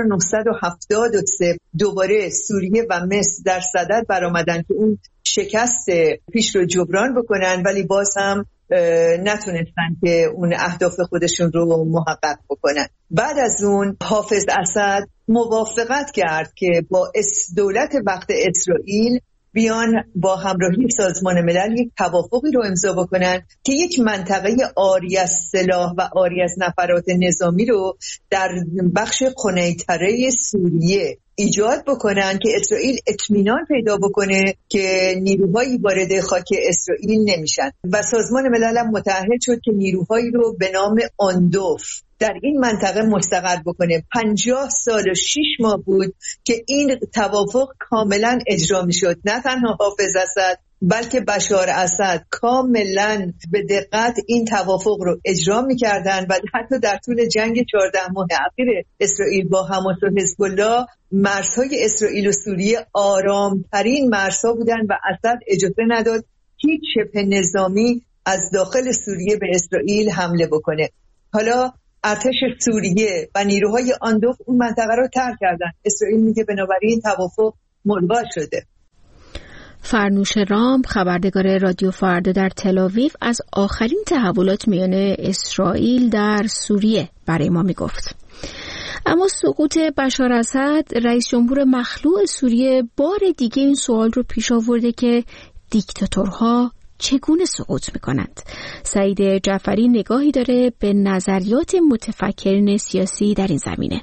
1973 دوباره سوریه و مصر در صدد برآمدن که اون شکست پیش رو جبران بکنن، ولی باز هم نتونستن که اون اهداف خودشون رو محقق بکنن. بعد از اون حافظ اسد موافقت کرد که با دولت وقت اسرائیل بیان با همراهی سازمان ملل یک توافقی رو امضا بکنن که یک منطقه عاری از سلاح و عاری از نفرات نظامی رو در بخش قنیطره سوریه ایجاد بکنن که اسرائیل اطمینان پیدا بکنه که نیروهایی وارد خاک اسرائیل نمیشن و سازمان ملل هم متعهد شد که نیروهایی رو به نام آندوف در این منطقه مستقر بکنه. 50 سال و 6 ماه بود که این توافق کاملا اجرا میشد. نه تنها حافظ اسد بلکه بشار اسد کاملا به دقت این توافق رو اجرا میکردن و حتی در طول جنگ 14 ماه اخیر اسرائیل با حماس و حزب الله مرزهای اسرائیل و سوریه آرامترین مرزها بودن و اسد اجازه نداد هیچ شبه نظامی از داخل سوریه به اسرائیل حمله بکنه. حالا ارتش سوریه و نیروهای آندوف اون منطقه رو ترک کردن. اسرائیل میگه بنابراین توافق ملغا شده. فرنوش رام، خبرنگار رادیو فردا در تل‌آویو، از آخرین تحولات میان اسرائیل در سوریه برای ما میگفت. اما سقوط بشار اسد، رئیس جمهور مخلوع سوریه، بار دیگه این سوال رو پیش آورده که دیکتاتورها چگونه سقوط میکنند؟ سعید جعفری نگاهی داره به نظریات متفکرین سیاسی در این زمینه.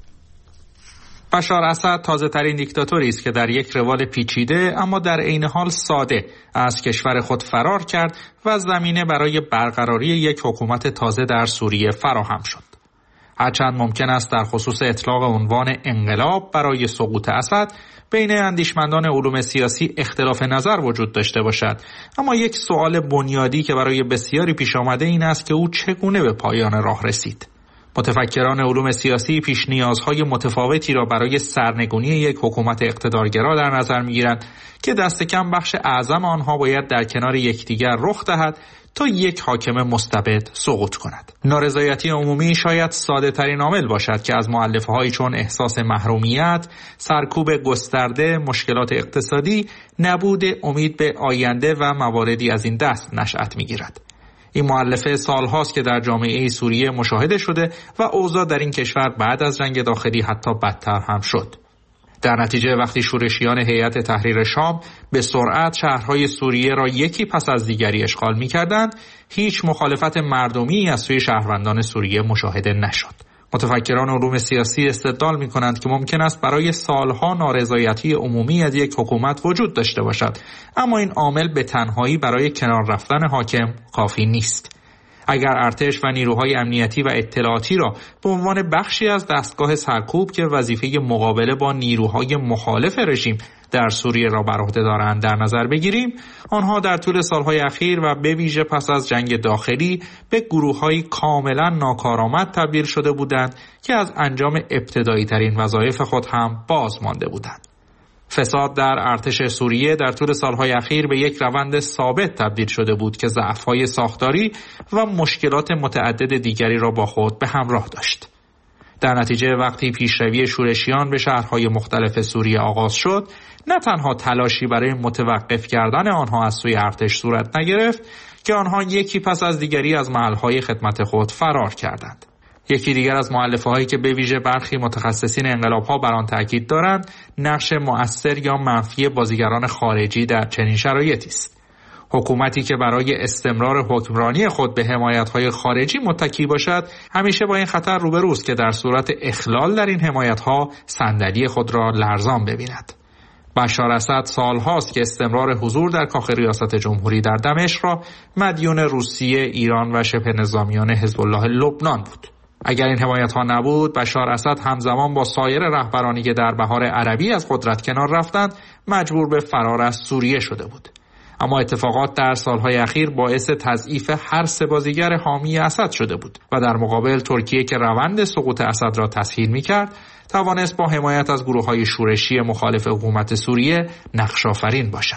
بشار اسد تازه ترین دیکتاتوری است که در یک روال پیچیده اما در عین حال ساده از کشور خود فرار کرد و زمینه برای برقراری یک حکومت تازه در سوریه فراهم شد. هرچند ممکن است در خصوص اطلاق عنوان انقلاب برای سقوط اسد بین اندیشمندان علوم سیاسی اختلاف نظر وجود داشته باشد، اما یک سوال بنیادی که برای بسیاری پیش آمده این است که او چگونه به پایان راه رسید. متفکران علوم سیاسی پیش نیازهای متفاوتی را برای سرنگونی یک حکومت اقتدارگرا در نظر می‌گیرند که دست کم بخش اعظم آنها باید در کنار یکدیگر رخ دهد تا یک حاکم مستبد سقوط کند. نارضایتی عمومی شاید ساده ترین عامل باشد که از مؤلفه‌هایی چون احساس محرومیت، سرکوب گسترده، مشکلات اقتصادی، نبود امید به آینده و مواردی از این دست نشأت می‌گیرد. این مؤلفه سالهاست که در جامعه سوریه مشاهده شده و اوضاع در این کشور بعد از جنگ داخلی حتی بدتر هم شد. در نتیجه وقتی شورشیان هیئت تحریر شام به سرعت شهرهای سوریه را یکی پس از دیگری اشغال می‌کردند، هیچ مخالفت مردمی از سوی شهروندان سوریه مشاهده نشد. متفکران علوم سیاسی استدلال می‌کنند که ممکن است برای سالها نارضایتی عمومی از یک حکومت وجود داشته باشد، اما این عامل به تنهایی برای کنار رفتن حاکم کافی نیست. اگر ارتش و نیروهای امنیتی و اطلاعاتی را به عنوان بخشی از دستگاه سرکوب که وظیفه مقابله با نیروهای مخالف رژیم در سوریه را بر عهده دارند در نظر بگیریم، آنها در طول سالهای اخیر و به ویژه پس از جنگ داخلی به گروه‌های کاملا ناکارآمد تبدیل شده بودند که از انجام ابتدایی ترین وظایف خود هم باز مانده بودند. فساد در ارتش سوریه در طول سالهای اخیر به یک روند ثابت تبدیل شده بود که ضعف‌های ساختاری و مشکلات متعدد دیگری را با خود به همراه داشت. در نتیجه وقتی پیشروی شورشیان به شهرهای مختلف سوریه آغاز شد، نه تنها تلاشی برای متوقف کردن آنها از سوی ارتش صورت نگرفت که آنها یکی پس از دیگری از محلهای خدمت خود فرار کردند. یکی دیگر از مؤلفه‌هایی که به ویژه برخی متخصصین انقلاب‌ها بر آن تاکید دارند، نقش مؤثر یا منفی بازیگران خارجی در چنین شرایطی است. حکومتی که برای استمرار حکمرانی خود به حمایت‌های خارجی متکی باشد، همیشه با این خطر روبروست که در صورت اخلال در این حمایت‌ها صندلی خود را لرزان ببیند. بشار اسد سالهاست که استمرار حضور در کاخ ریاست جمهوری در دمشق را مدیون روسیه، ایران و شبه نظامیان حزب الله لبنان بود. اگر این حمایت‌ها نبود، بشار اسد همزمان با سایر رهبرانی که در بهار عربی از قدرت کنار رفتند، مجبور به فرار از سوریه شده بود. اما اتفاقات در سالهای اخیر باعث تضعیف هر سه بازیگر حامی اسد شده بود و در مقابل ترکیه که روند سقوط اسد را تسهیل می‌کرد، توانست با حمایت از گروه‌های شورشی مخالف حکومت سوریه نقش آفرین باشد.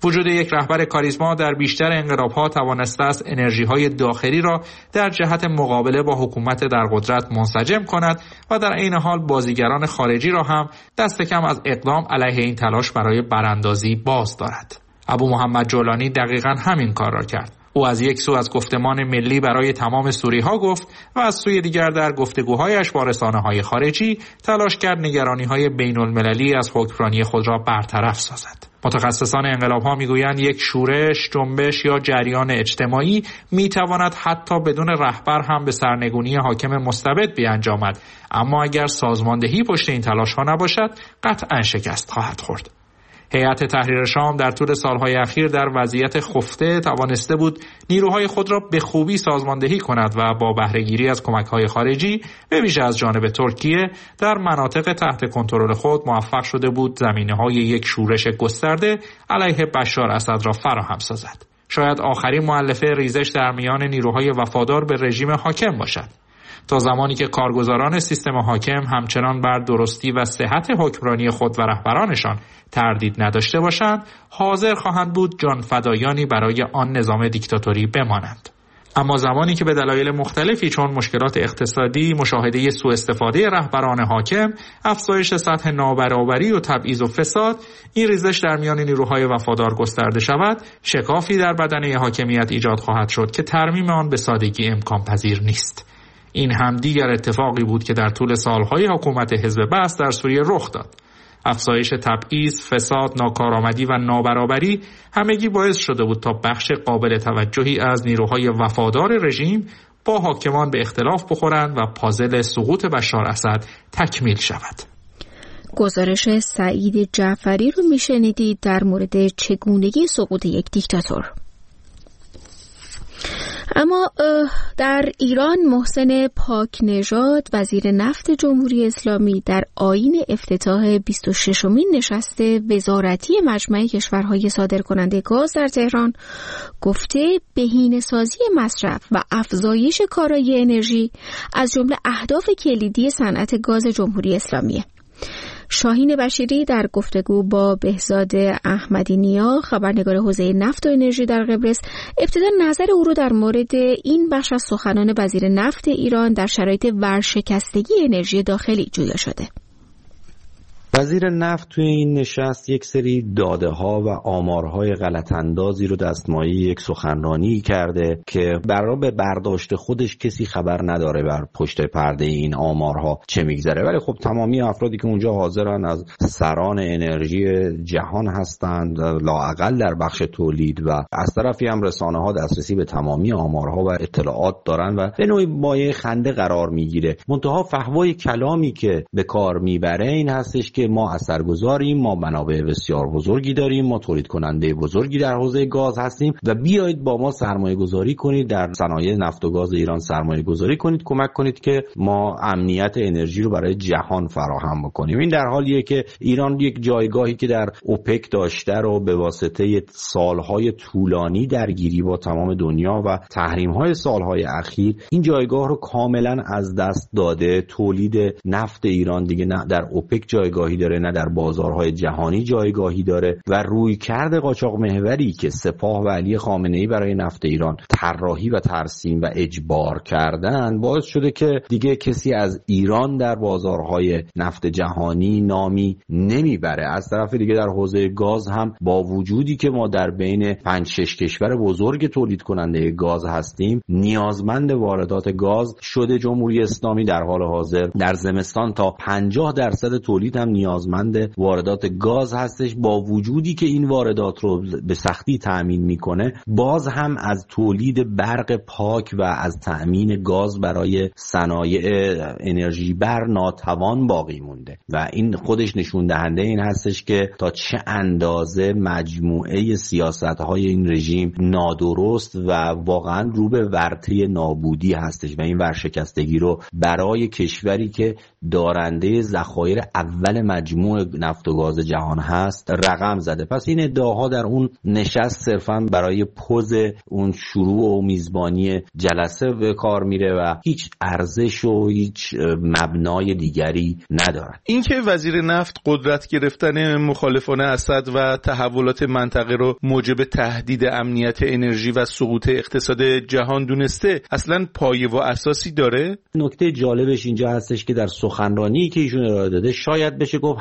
وجود یک رهبر کاریزما در بیشتر انقلاب‌ها توانسته است انرژی‌های داخلی را در جهت مقابله با حکومت در قدرت منسجم کند و در عین حال بازیگران خارجی را هم دست کم از اقدام علیه این تلاش برای براندازی باز دارد. ابو محمد جولانی دقیقاً همین کار را کرد. او از یک سو از گفتمان ملی برای تمام سوری‌ها گفت و از سوی دیگر در گفتگوهایش با رسانه‌های خارجی تلاش کرد نگرانی‌های بین‌المللی از حکمرانی خود را برطرف سازد. متخصصان انقلاب‌ها می‌گویند یک شورش، جنبش یا جریان اجتماعی می‌تواند حتی بدون رهبر هم به سرنگونی حاکم مستبد بیانجامد، اما اگر سازماندهی پشت این تلاش‌ها نباشد قطعاً شکست خواهد خورد. هیئت تحریر شام در طول سالهای اخیر در وضعیت خفته توانسته بود نیروهای خود را به خوبی سازماندهی کند و با بهره‌گیری از کمک‌های خارجی به ویژه از جانب ترکیه در مناطق تحت کنترل خود موفق شده بود زمینه‌های یک شورش گسترده علیه بشار اسد را فراهم سازد. شاید آخرین مؤلفه ریزش در میان نیروهای وفادار به رژیم حاکم باشد. تا زمانی که کارگزاران سیستم حاکم همچنان بر درستی و صحت حکمرانی خود و رهبرانشان تردید نداشته باشند، حاضر خواهند بود جان فدایانی برای آن نظام دیکتاتوری بمانند. اما زمانی که به دلایل مختلفی چون مشکلات اقتصادی، مشاهده سوء استفاده رهبران حاکم، افزایش سطح نابرابری و تبعیض و فساد، این ریزش در میان نیروهای وفادار گسترده شود، شکافی در بدنه حاکمیت ایجاد خواهد شد که ترمیم آن به سادگی امکان پذیر نیست. این هم دیگر اتفاقی بود که در طول سالهای حکومت حزب بعث در سوریه رخ داد. افزایش تبعیض، فساد، ناکارآمدی و نابرابری همگی باعث شده بود تا بخش قابل توجهی از نیروهای وفادار رژیم با حاکمان به اختلاف بخورند و پازل سقوط بشار اسد تکمیل شود. گزارش سعید جعفری رو میشنیدید در مورد چگونگی سقوط یک دیکتاتور. اما در ایران محسن پاکنژاد وزیر نفت جمهوری اسلامی در آیین افتتاح 26مین نشست وزارتی مجمع کشورهای صادرکننده گاز در تهران گفته بهینه‌سازی مصرف و افزایش کارایی انرژی از جمله اهداف کلیدی صنعت گاز جمهوری اسلامیه. شاهین بشیری در گفتگو با بهزاد احمدی نیا خبرنگار حوزه نفت و انرژی در قبرس ابتدا نظر او رو در مورد این بخش از سخنان وزیر نفت ایران در شرایط ورشکستگی انرژی داخلی جویا شده. وزیر نفت توی این نشست یک سری داده ها و آمارهای غلط اندازی رو دستمایه یک سخنرانی کرده که برای به برداشت خودش کسی خبر نداره بر پشت پرده این آمارها چه میگذره، ولی خب تمامی افرادی که اونجا حاضرن از سران انرژی جهان هستند لااقل در بخش تولید و از طرفی هم رسانه ها دسترسی به تمامی آمارها و اطلاعات دارن و به نوعی مایه خنده قرار میگیره. منتها فحوای کلامی که به کار میبره این هستش که ما اثرگذاریم، ما منابع بسیار بزرگی داریم، ما تولید کننده بزرگی در حوزه گاز هستیم و بیایید با ما سرمایه گذاری کنید، در صنایع نفت و گاز ایران سرمایه گذاری کنید، کمک کنید که ما امنیت انرژی رو برای جهان فراهم بکنیم. این در حالیه که ایران یک جایگاهی که در اوپک داشته رو به واسطه سالهای طولانی درگیری با تمام دنیا و تحریم‌های سالهای اخیر این جایگاه رو کاملا از دست داده. تولید نفت ایران دیگه نه در اوپک جایگاهی داره نه در بازارهای جهانی جایگاهی داره و رویکرد قاچاق محوری که سپاه و علی خامنه‌ای برای نفت ایران طراحی و ترسیم و اجبار کردن باعث شده که دیگه کسی از ایران در بازارهای نفت جهانی نامی نمیبره. از طرف دیگه در حوزه گاز هم با وجودی که ما در بین 5-6 کشور بزرگ تولید کننده گاز هستیم، نیازمند واردات گاز شده. جمهوری اسلامی در حال حاضر در زمستان تا 50% تولید هم نیازمند واردات گاز هستش. با وجودی که این واردات رو به سختی تأمین میکنه، باز هم از تولید برق پاک و از تأمین گاز برای صنایع انرژی بر ناتوان باقی مونده و این خودش نشون دهنده این هستش که تا چه اندازه مجموعه سیاست‌های این رژیم نادرست و واقعا رو به ورطه نابودی هستش و این ورشکستگی رو برای کشوری که دارنده ذخایر اول مجموع نفت و گاز جهان هست رقم زده. پس این ادعاها در اون نشست صرفا برای پوز اون شروع و میزبانی جلسه به کار میره و هیچ ارزش و هیچ مبنای دیگری ندارن. اینکه وزیر نفت قدرت گرفتن مخالفان اسد و تحولات منطقه رو موجب تهدید امنیت انرژی و سقوط اقتصاد جهان دونسته اصلا پایه و اساسی داره؟ نکته جالبش اینجا هستش که در سخنرانی که ایشون ارائه داده شاید بشه گفت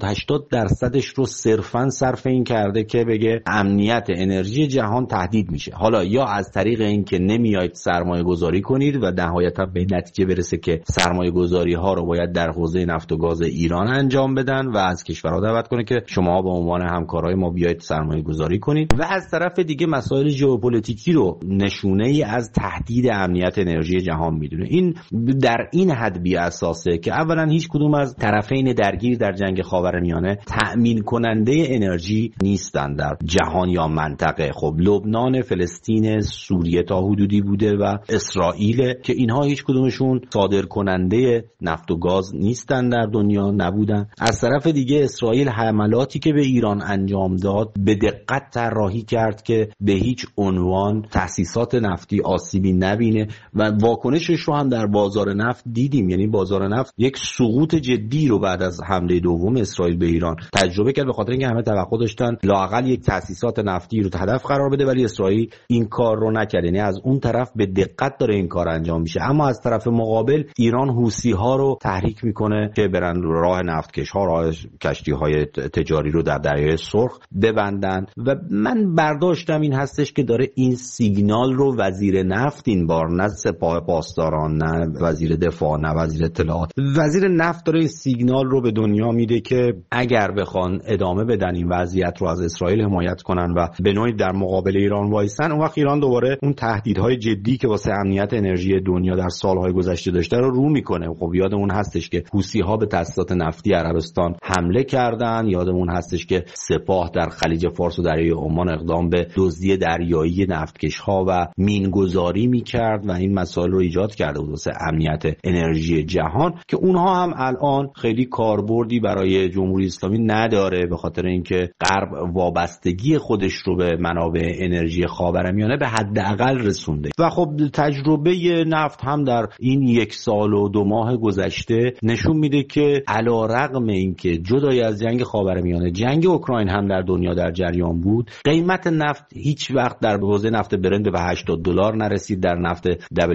70-80% رو صرفاً صرف این کرده که بگه امنیت انرژی جهان تهدید میشه. حالا یا از طریق این که نمیاید سرمایه گذاری کنید و نهایتا به نتیجه برسه که سرمایه گذاری ها رو باید در حوزه نفت و گاز ایران انجام بدن و از کشورها دعوت کنه که شما به عنوان همکارای ما بیاید سرمایه گذاری کنید، و از طرف دیگه مسائل ژئوپلیتیکی رو نشونه ای از تهدید امنیت انرژی جهان میدونه. این در این حد بی اساسه که اولا هیچ کدوم از طرفین درگیر در جنگ خاورمیانه تأمین کننده انرژی نیستن در جهان یا منطقه. خب لبنان، فلسطین، سوریه تا حدودی بوده و اسرائیل که اینها هیچ کدومشون صادر کننده نفت و گاز نیستن در دنیا، نبودن. از طرف دیگه اسرائیل حملاتی که به ایران انجام داد به دقت طراحی کرد که به هیچ عنوان تأسیسات نفتی آسیبی نبینه و واکنشش رو هم در بازار نفت دیدیم. یعنی بازار نفت یک سقوط جدی رو بعد از حمله دوم اسرائیل به ایران تجربه کرد، به خاطر اینکه همه توقع داشتن لااقل یک تأسیسات نفتی رو هدف قرار بده، ولی اسرائیل این کار رو نکرد. یعنی از اون طرف به دقت داره این کار انجام میشه. اما از طرف مقابل ایران حوثی ها رو تحریک میکنه که برن راه نفتکش ها، راه کشتی های تجاری رو در دریای سرخ ببندن. و من برداشتم این هستش که داره این سیگنال رو وزیر نفت این بار، نه سپاه پاسداران، نه وزیر دفاع، نه وزیر اطلاعات، وزیر نفت داره این سیگنال رو به دنیا میده که اگر بخوان ادامه بدن این وضعیت رو از اسرائیل حمایت کنن و به نوعی در مقابل ایران وایسن، اون وقت ایران دوباره اون تهدیدهای جدی که واسه امنیت انرژی دنیا در سالهای گذشته داشته رو میکنه. خب یادمون هستش که حوثی‌ها به تأسیسات نفتی عربستان حمله کردن، یادمون هستش که سپاه در خلیج فارس و دریای عمان اقدام به دزدی دریایی نفتکش‌ها و مینگذاری میکرد و این مسائل رو ایجاد کرده بود واسه امنیت انرژی جهان که اونها هم الان خیلی کاربردی برای جمهوری اسلامی نداره، به خاطر اینکه غرب وابستگی خودش رو به منابع انرژی خاورمیانه به حداقل رسونده. و خب تجربه نفت هم در این 1 سال و 2 ماه گذشته نشون میده که علیرغم اینکه جدای از جنگ خاورمیانه جنگ اوکراین هم در دنیا در جریان بود، قیمت نفت هیچ وقت در حوزه نفت برنت به $80 نرسید. در نفت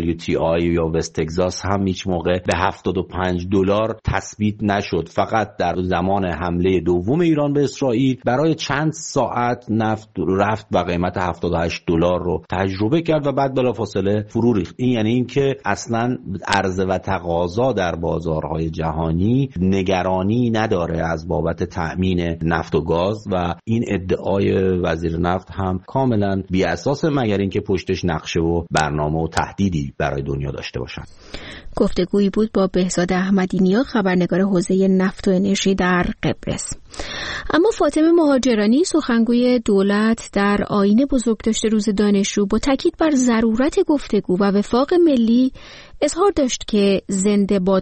WTI یا وست تگزاس هم هیچ موقع به $75 تثبیت نشد. فقط در زمان حمله دوم ایران به اسرائیل برای چند ساعت نفت رفت و قیمت $78 رو تجربه کرد و بعد بلافاصله فرو ریخت. این یعنی اینکه اصلا عرضه و تقاضا در بازارهای جهانی نگرانی نداره از بابت تأمین نفت و گاز و این ادعای وزیر نفت هم کاملا بی اساسه، مگر اینکه پشتش نقشه و برنامه و تهدیدی برای دنیا داشته باشن. گفتگویی بود با بهزاد احمدی‌نیا، خبرنگار حوزه نفت و انرژی در قبرس. اما فاطمه مهاجرانی، سخنگوی دولت در آیین بزرگداشت روز دانشجو، با تاکید بر ضرورت گفتگو و وفاق ملی اظهار داشت که زنده باد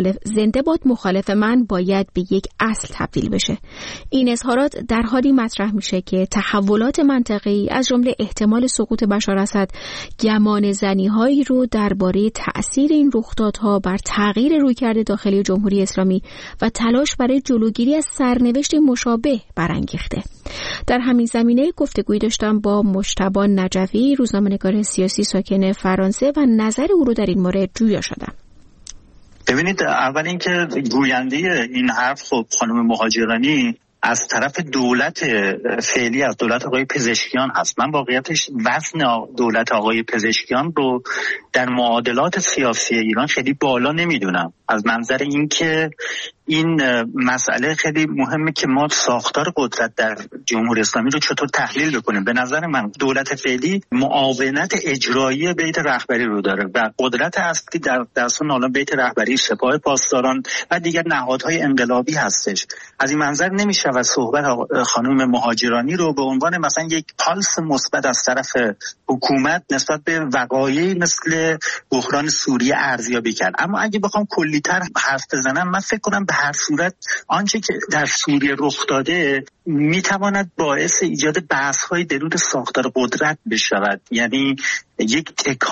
مخالف من باید به یک اصل تبدیل بشه. این اظهارات در حالی مطرح میشه که تحولات منطقه‌ای از جمله احتمال سقوط بشار اسد گمان زنی‌هایی رو درباره تأثیر این رخدادها بر تغییر رویکرد داخلی جمهوری اسلامی و تلاش برای جلوگیری از سرنوشت مشابه برانگیخته. در همین زمینه گفتگویی داشتم با مجتبی نجوی، روزنامه‌نگار سیاسی ساکن فرانسه، و نظر او رو در این مورد جویا شدم. ببینید، اول اینکه گوینده این حرف خب خانم مهاجرانی از طرف دولت فعلی، از دولت آقای پزشکیان هست. من واقعیتش وزن دولت آقای پزشکیان رو در معادلات سیاسی ایران خیلی بالا نمیدونم، از منظر اینکه این مسئله خیلی مهمه که ما ساختار قدرت در جمهوری اسلامی رو چطور تحلیل بکنیم. به نظر من دولت فعلی معاونت اجرایی بیت رهبری رو داره و قدرت اصلی در دستان حالا بیت رهبری، سپاه پاسداران و دیگر نهادهای انقلابی هستش. از این منظر نمیشه و صحبت خانم مهاجرانی رو به عنوان مثلا یک پالس مثبت از طرف حکومت نسبت به وقایعی مثل بحران سوریه ارزیابی کرد. اما اگه بخوام کلی کلی‌تر حرف بزنم، من فکر کنم به هر صورت آنچه که در سوریه رخ داده میتواند باعث ایجاد بحث‌های درون ساختار قدرت بشود، یعنی یک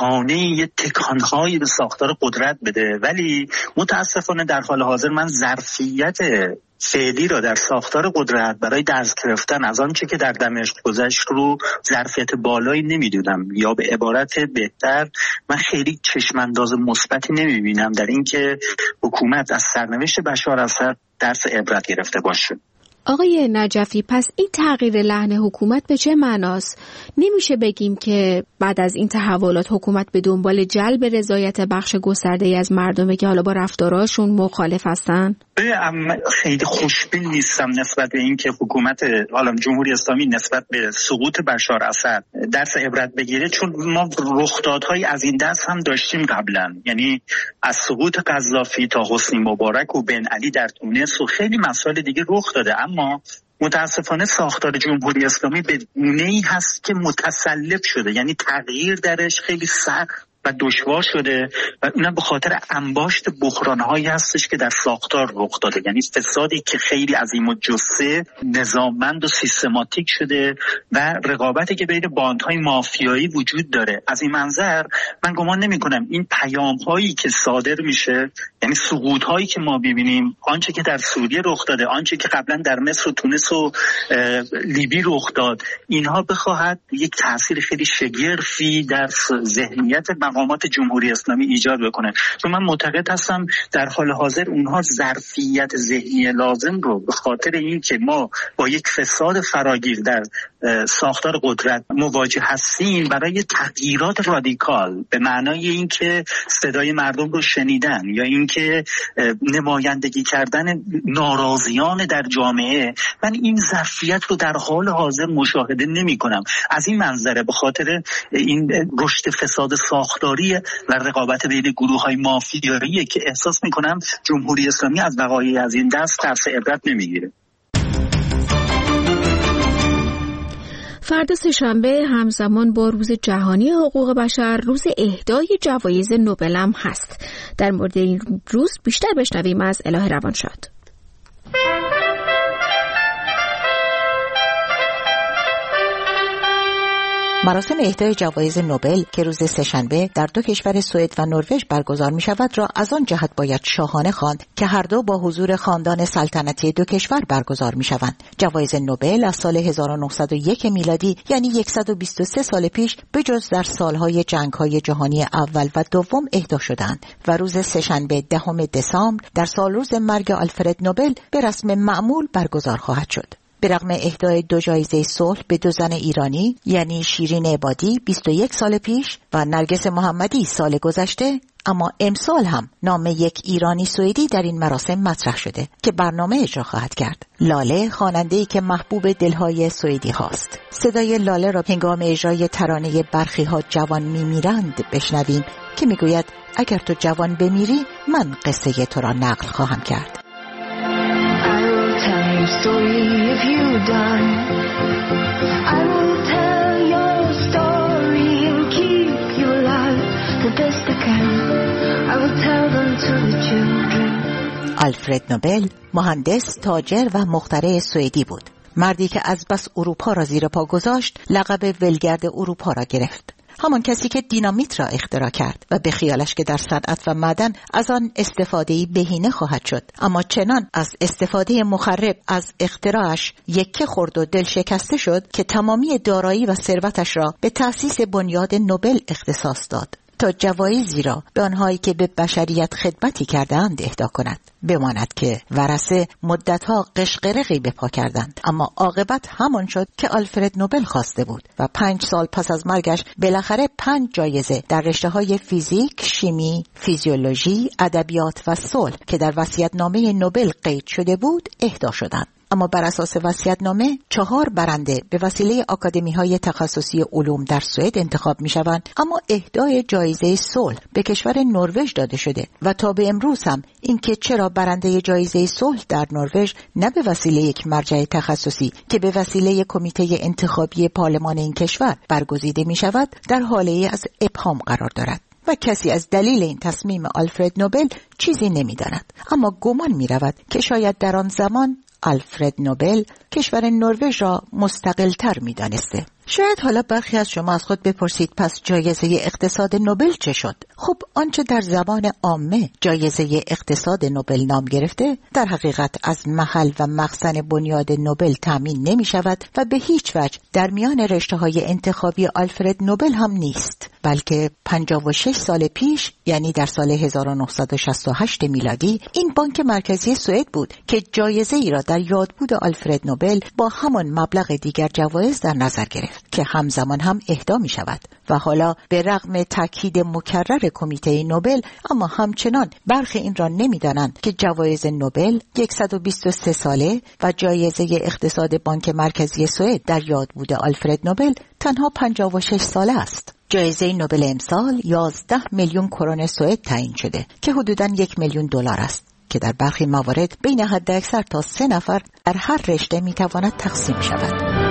تکانهایی به ساختار قدرت بده. ولی متاسفانه در حال حاضر من ظرفیت فعلی را در ساختار قدرت برای دست گرفتن از آنچه که در دمشق گذشت رو ظرفیت بالایی نمیدونم، یا به عبارت بهتر من خیلی چشمانداز مثبتی نمیبینم در اینکه حکومت از سرنوشت بشار اسد درس عبرت گرفته باشه. آقای نجفی، پس این تغییر لحن حکومت به چه معناست؟ نمیشه بگیم که بعد از این تحولات حکومت به دنبال جلب رضایت بخش گسترده‌ای از مردمه که حالا با رفتاراشون مخالف هستن؟ خیلی خوشبین نیستم نسبت به این که حکومت حالا جمهوری اسلامی نسبت به سقوط بشار اسد درس عبرت بگیره، چون ما رخدادهای از این دست هم داشتیم قبلا، یعنی از سقوط قذافی تا حسنی مبارک و بن علی در تونس و خیلی مسائل دیگه رخ داده. اما متاسفانه ساختار جمهوری اسلامی به گونه‌ای هست که متسلب شده، یعنی تغییر درش خیلی سخت و دشوار شده و اونم به خاطر انباشت بحران‌هایی هستش که در ساختار رخ داده، یعنی فسادی که خیلی عظیم و جثه نظاممند و سیستماتیک شده و رقابتی که بین باندهای مافیایی وجود داره. از این منظر من گمان نمی‌کنم این پیام‌هایی که صادر میشه، یعنی سقوط‌هایی که ما ببینیم، آنچه که در سوریه رخ داده، آنچه که قبلا در مصر و تونس و لیبی رخ داد، اینها بخواهد یک تأثیر خیلی شگرفی در ذهنیت مقامات جمهوری اسلامی ایجاد بکنه. چون من معتقد هستم در حال حاضر اونها ظرفیت ذهنی لازم رو به خاطر این که ما با یک فساد فراگیر در ساختار قدرت مواجه هستیم برای تغییرات رادیکال به معنای این که صدای مردم رو شنیدن یا این که نمایندگی کردن ناراضیان در جامعه، من این ظرفیت رو در حال حاضر مشاهده نمی کنم. از این منظره به خاطر این رشد فساد ساختاری و رقابت بین گروه‌های مافیایی که احساس می‌کنم جمهوری اسلامی از وقایع از این دست درس عبرت نمی‌گیره. فردا سه‌شنبه همزمان با روز جهانی حقوق بشر روز اهدای جوایز نوبل هم هست. در مورد این روز بیشتر بشنویم از الهه روانشاد. مراسم اهدای جوایز نوبل که روز سه‌شنبه در دو کشور سوئد و نروژ برگزار می شود را از آن جهت باید شاهانه خواند که هر دو با حضور خاندان سلطنتی دو کشور برگزار می شوند. جوایز نوبل از سال 1901 میلادی یعنی 123 سال پیش بجز در سالهای جنگ‌های جهانی اول و دوم اهدا شدند و روز سه‌شنبه 10 دسامبر در سالروز مرگ آلفرد نوبل به رسم معمول برگزار خواهد شد. به رغم اهدای دو جایزه صلح به دو زن ایرانی یعنی شیرین عبادی 21 سال پیش و نرگس محمدی سال گذشته، اما امسال هم نام یک ایرانی سوئدی در این مراسم مطرح شده که برنامه اجرا خواهد کرد. لاله خواننده‌ای که محبوب دلهای سوئدی هاست. صدای لاله را هنگام اجرای ترانه برخی ها جوان میمیرند بشنویم که میگوید اگر تو جوان بمیری من قصه تو را نقل خواهم کرد. Story if you done, I will tell your story and keep you alive the best I can. I will tell them to the children. آلفرد نوبل مهندس، تاجر و مخترع سوئدی بود. مردی که از بس اروپا را زیر پا گذاشت لقب ولگرد اروپا را گرفت. همان کسی که دینامیت را اختراع کرد و به خیالش که در صنعت و معدن از آن استفاده‌ای بهینه خواهد شد، اما چنان از استفاده مخرب از اختراعش یکه خورد و دل شکسته شد که تمامی دارایی و ثروتش را به تأسیس بنیاد نوبل اختصاص داد تا جوایزی را به آنهایی که به بشریت خدمتی کردند اهدا کند. بماند که ورثه مدتها قشقرقی به پا کردند، اما عاقبت همان شد که آلفرد نوبل خواسته بود و 5 سال پس از مرگش بالاخره 5 جایزه در رشته‌های فیزیک، شیمی، فیزیولوژی، ادبیات و صلح که در وصیت‌نامه نوبل قید شده بود اهدا شدند. اما بر اساس وصیت‌نامه 4 برنده به وسیله آکادمی‌های تخصصی علوم در سوئد انتخاب می‌شوند، اما اهدای جایزه صلح به کشور نروژ داده شده و تا به امروز هم اینکه چرا برنده جایزه صلح در نروژ نه به وسیله یک مرجع تخصصی که به وسیله کمیته انتخابی پارلمان این کشور برگزیده می‌شود در حاله از ابهام قرار دارد. و کسی از دلیل این تصمیم آلفرد نوبل چیزی نمی‌داند، اما گمان می‌رود که شاید در آن زمان آلفرد نوبل کشور نروژ را مستقل‌تر می‌دانسته. شاید حالا برخی از شما از خود بپرسید پس جایزه اقتصاد نوبل چه شد؟ خب آنچه در زبان عامه جایزه اقتصاد نوبل نام گرفته در حقیقت از محل و مخزن بنیاد نوبل تامین نمی شود و به هیچ وجه در میان رشته‌های انتخابی آلفرد نوبل هم نیست، بلکه 56 سال پیش، یعنی در سال 1968 میلادی، این بانک مرکزی سوئد بود که جایزه ای را در یادبود آلفرد نوبل با همان مبلغ دیگر جوایز در نظر گرفت که همزمان هم اهدا می شود و حالا به رغم تاکید مکرر کمیته نوبل، اما همچنان برخی این را نمی دانند که جوایز نوبل 123 ساله و جایزه اقتصاد بانک مرکزی سوئد در یادبود آلفرد نوبل تنها 56 ساله است. جایزه نوبل امسال 11 میلیون کرون سوئد تعیین شده که حدوداً 1 میلیون دلار است که در برخی موارد بین حداکثر تا 3 نفر در هر رشته می تواند تقسیم شود.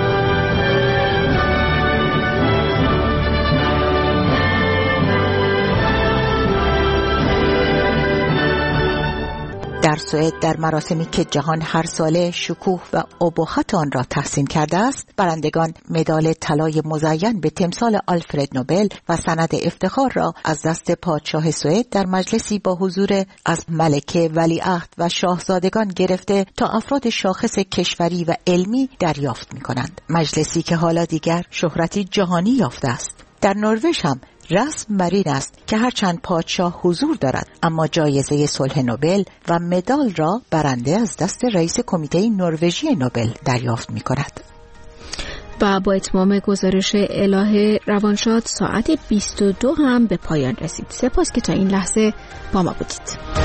در سوئد در مراسمی که جهان هر ساله شکوه و ابهت آن را تحسین کرده است، برندگان مدال طلای مزین به تمثال آلفرد نوبل و سند افتخار را از دست پادشاه سوئد در مجلسی با حضور از ملکه ولیعهد و شاهزادگان گرفته تا افراد شاخص کشوری و علمی دریافت می‌کنند. مجلسی که حالا دیگر شهرتی جهانی یافته است. در نروژ هم رسم بر این است که هرچند پادشاه حضور دارد، اما جایزه صلح نوبل و مدال را برنده از دست رئیس کمیته نروژی نوبل دریافت می کند. و با اتمام گزارش الهه روانشاد ساعت 22 هم به پایان رسید. سپاس که تا این لحظه با ما بودید.